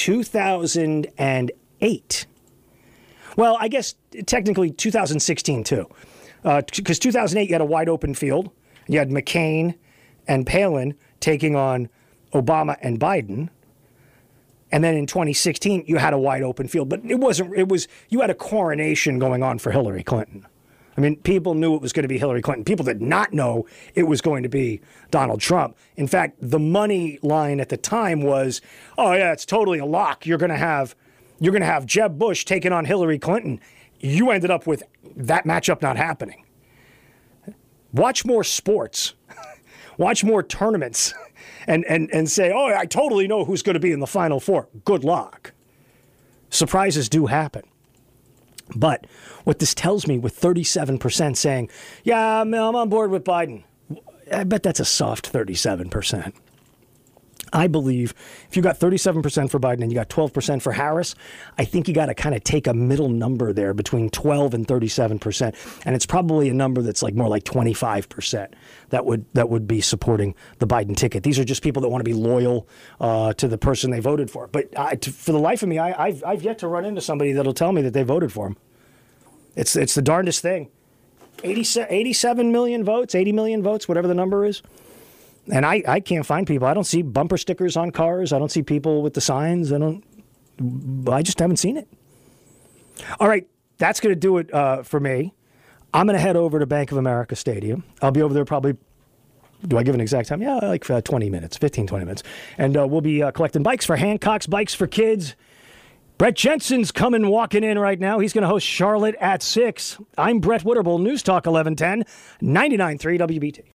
S1: 2008. Well, I guess technically 2016 too, because 2008 you had a wide open field. You had McCain and Palin taking on Obama and Biden, and then in 2016 you had a wide open field. But it wasn't. It was you had a coronation going on for Hillary Clinton. I mean, people knew it was going to be Hillary Clinton. People did not know it was going to be Donald Trump. In fact, the money line at the time was, "Oh yeah, it's totally a lock. You're going to have Jeb Bush taking on Hillary Clinton." You ended up with that matchup not happening. Watch more sports, watch more tournaments, and say, "Oh, I totally know who's going to be in the Final Four." Good luck. Surprises do happen. But what this tells me, with 37% saying, "Yeah, I'm on board with Biden," I bet that's a soft 37%. I believe if you got 37% for Biden and you got 12% for Harris, I think you got to kind of take a middle number there between 12 and 37%. And it's probably a number that's like more like 25% that would be supporting the Biden ticket. These are just people that want to be loyal to the person they voted for. But for the life of me, I've yet to run into somebody that'll tell me that they voted for him. It's the darndest thing. 87 million votes, 80 million votes, whatever the number is. And I can't find people. I don't see bumper stickers on cars. I don't see people with the signs. I just haven't seen it. All right, that's going to do it for me. I'm going to head over to Bank of America Stadium. I'll be over there probably, do I give an exact time? Yeah, like 20 minutes, 15, 20 minutes. And we'll be collecting bikes for Hancock's Bikes for Kids. Brett Jensen's walking in right now. He's going to host Charlotte at 6. I'm Brett Witterbull, News Talk 1110, 99.3 WBT.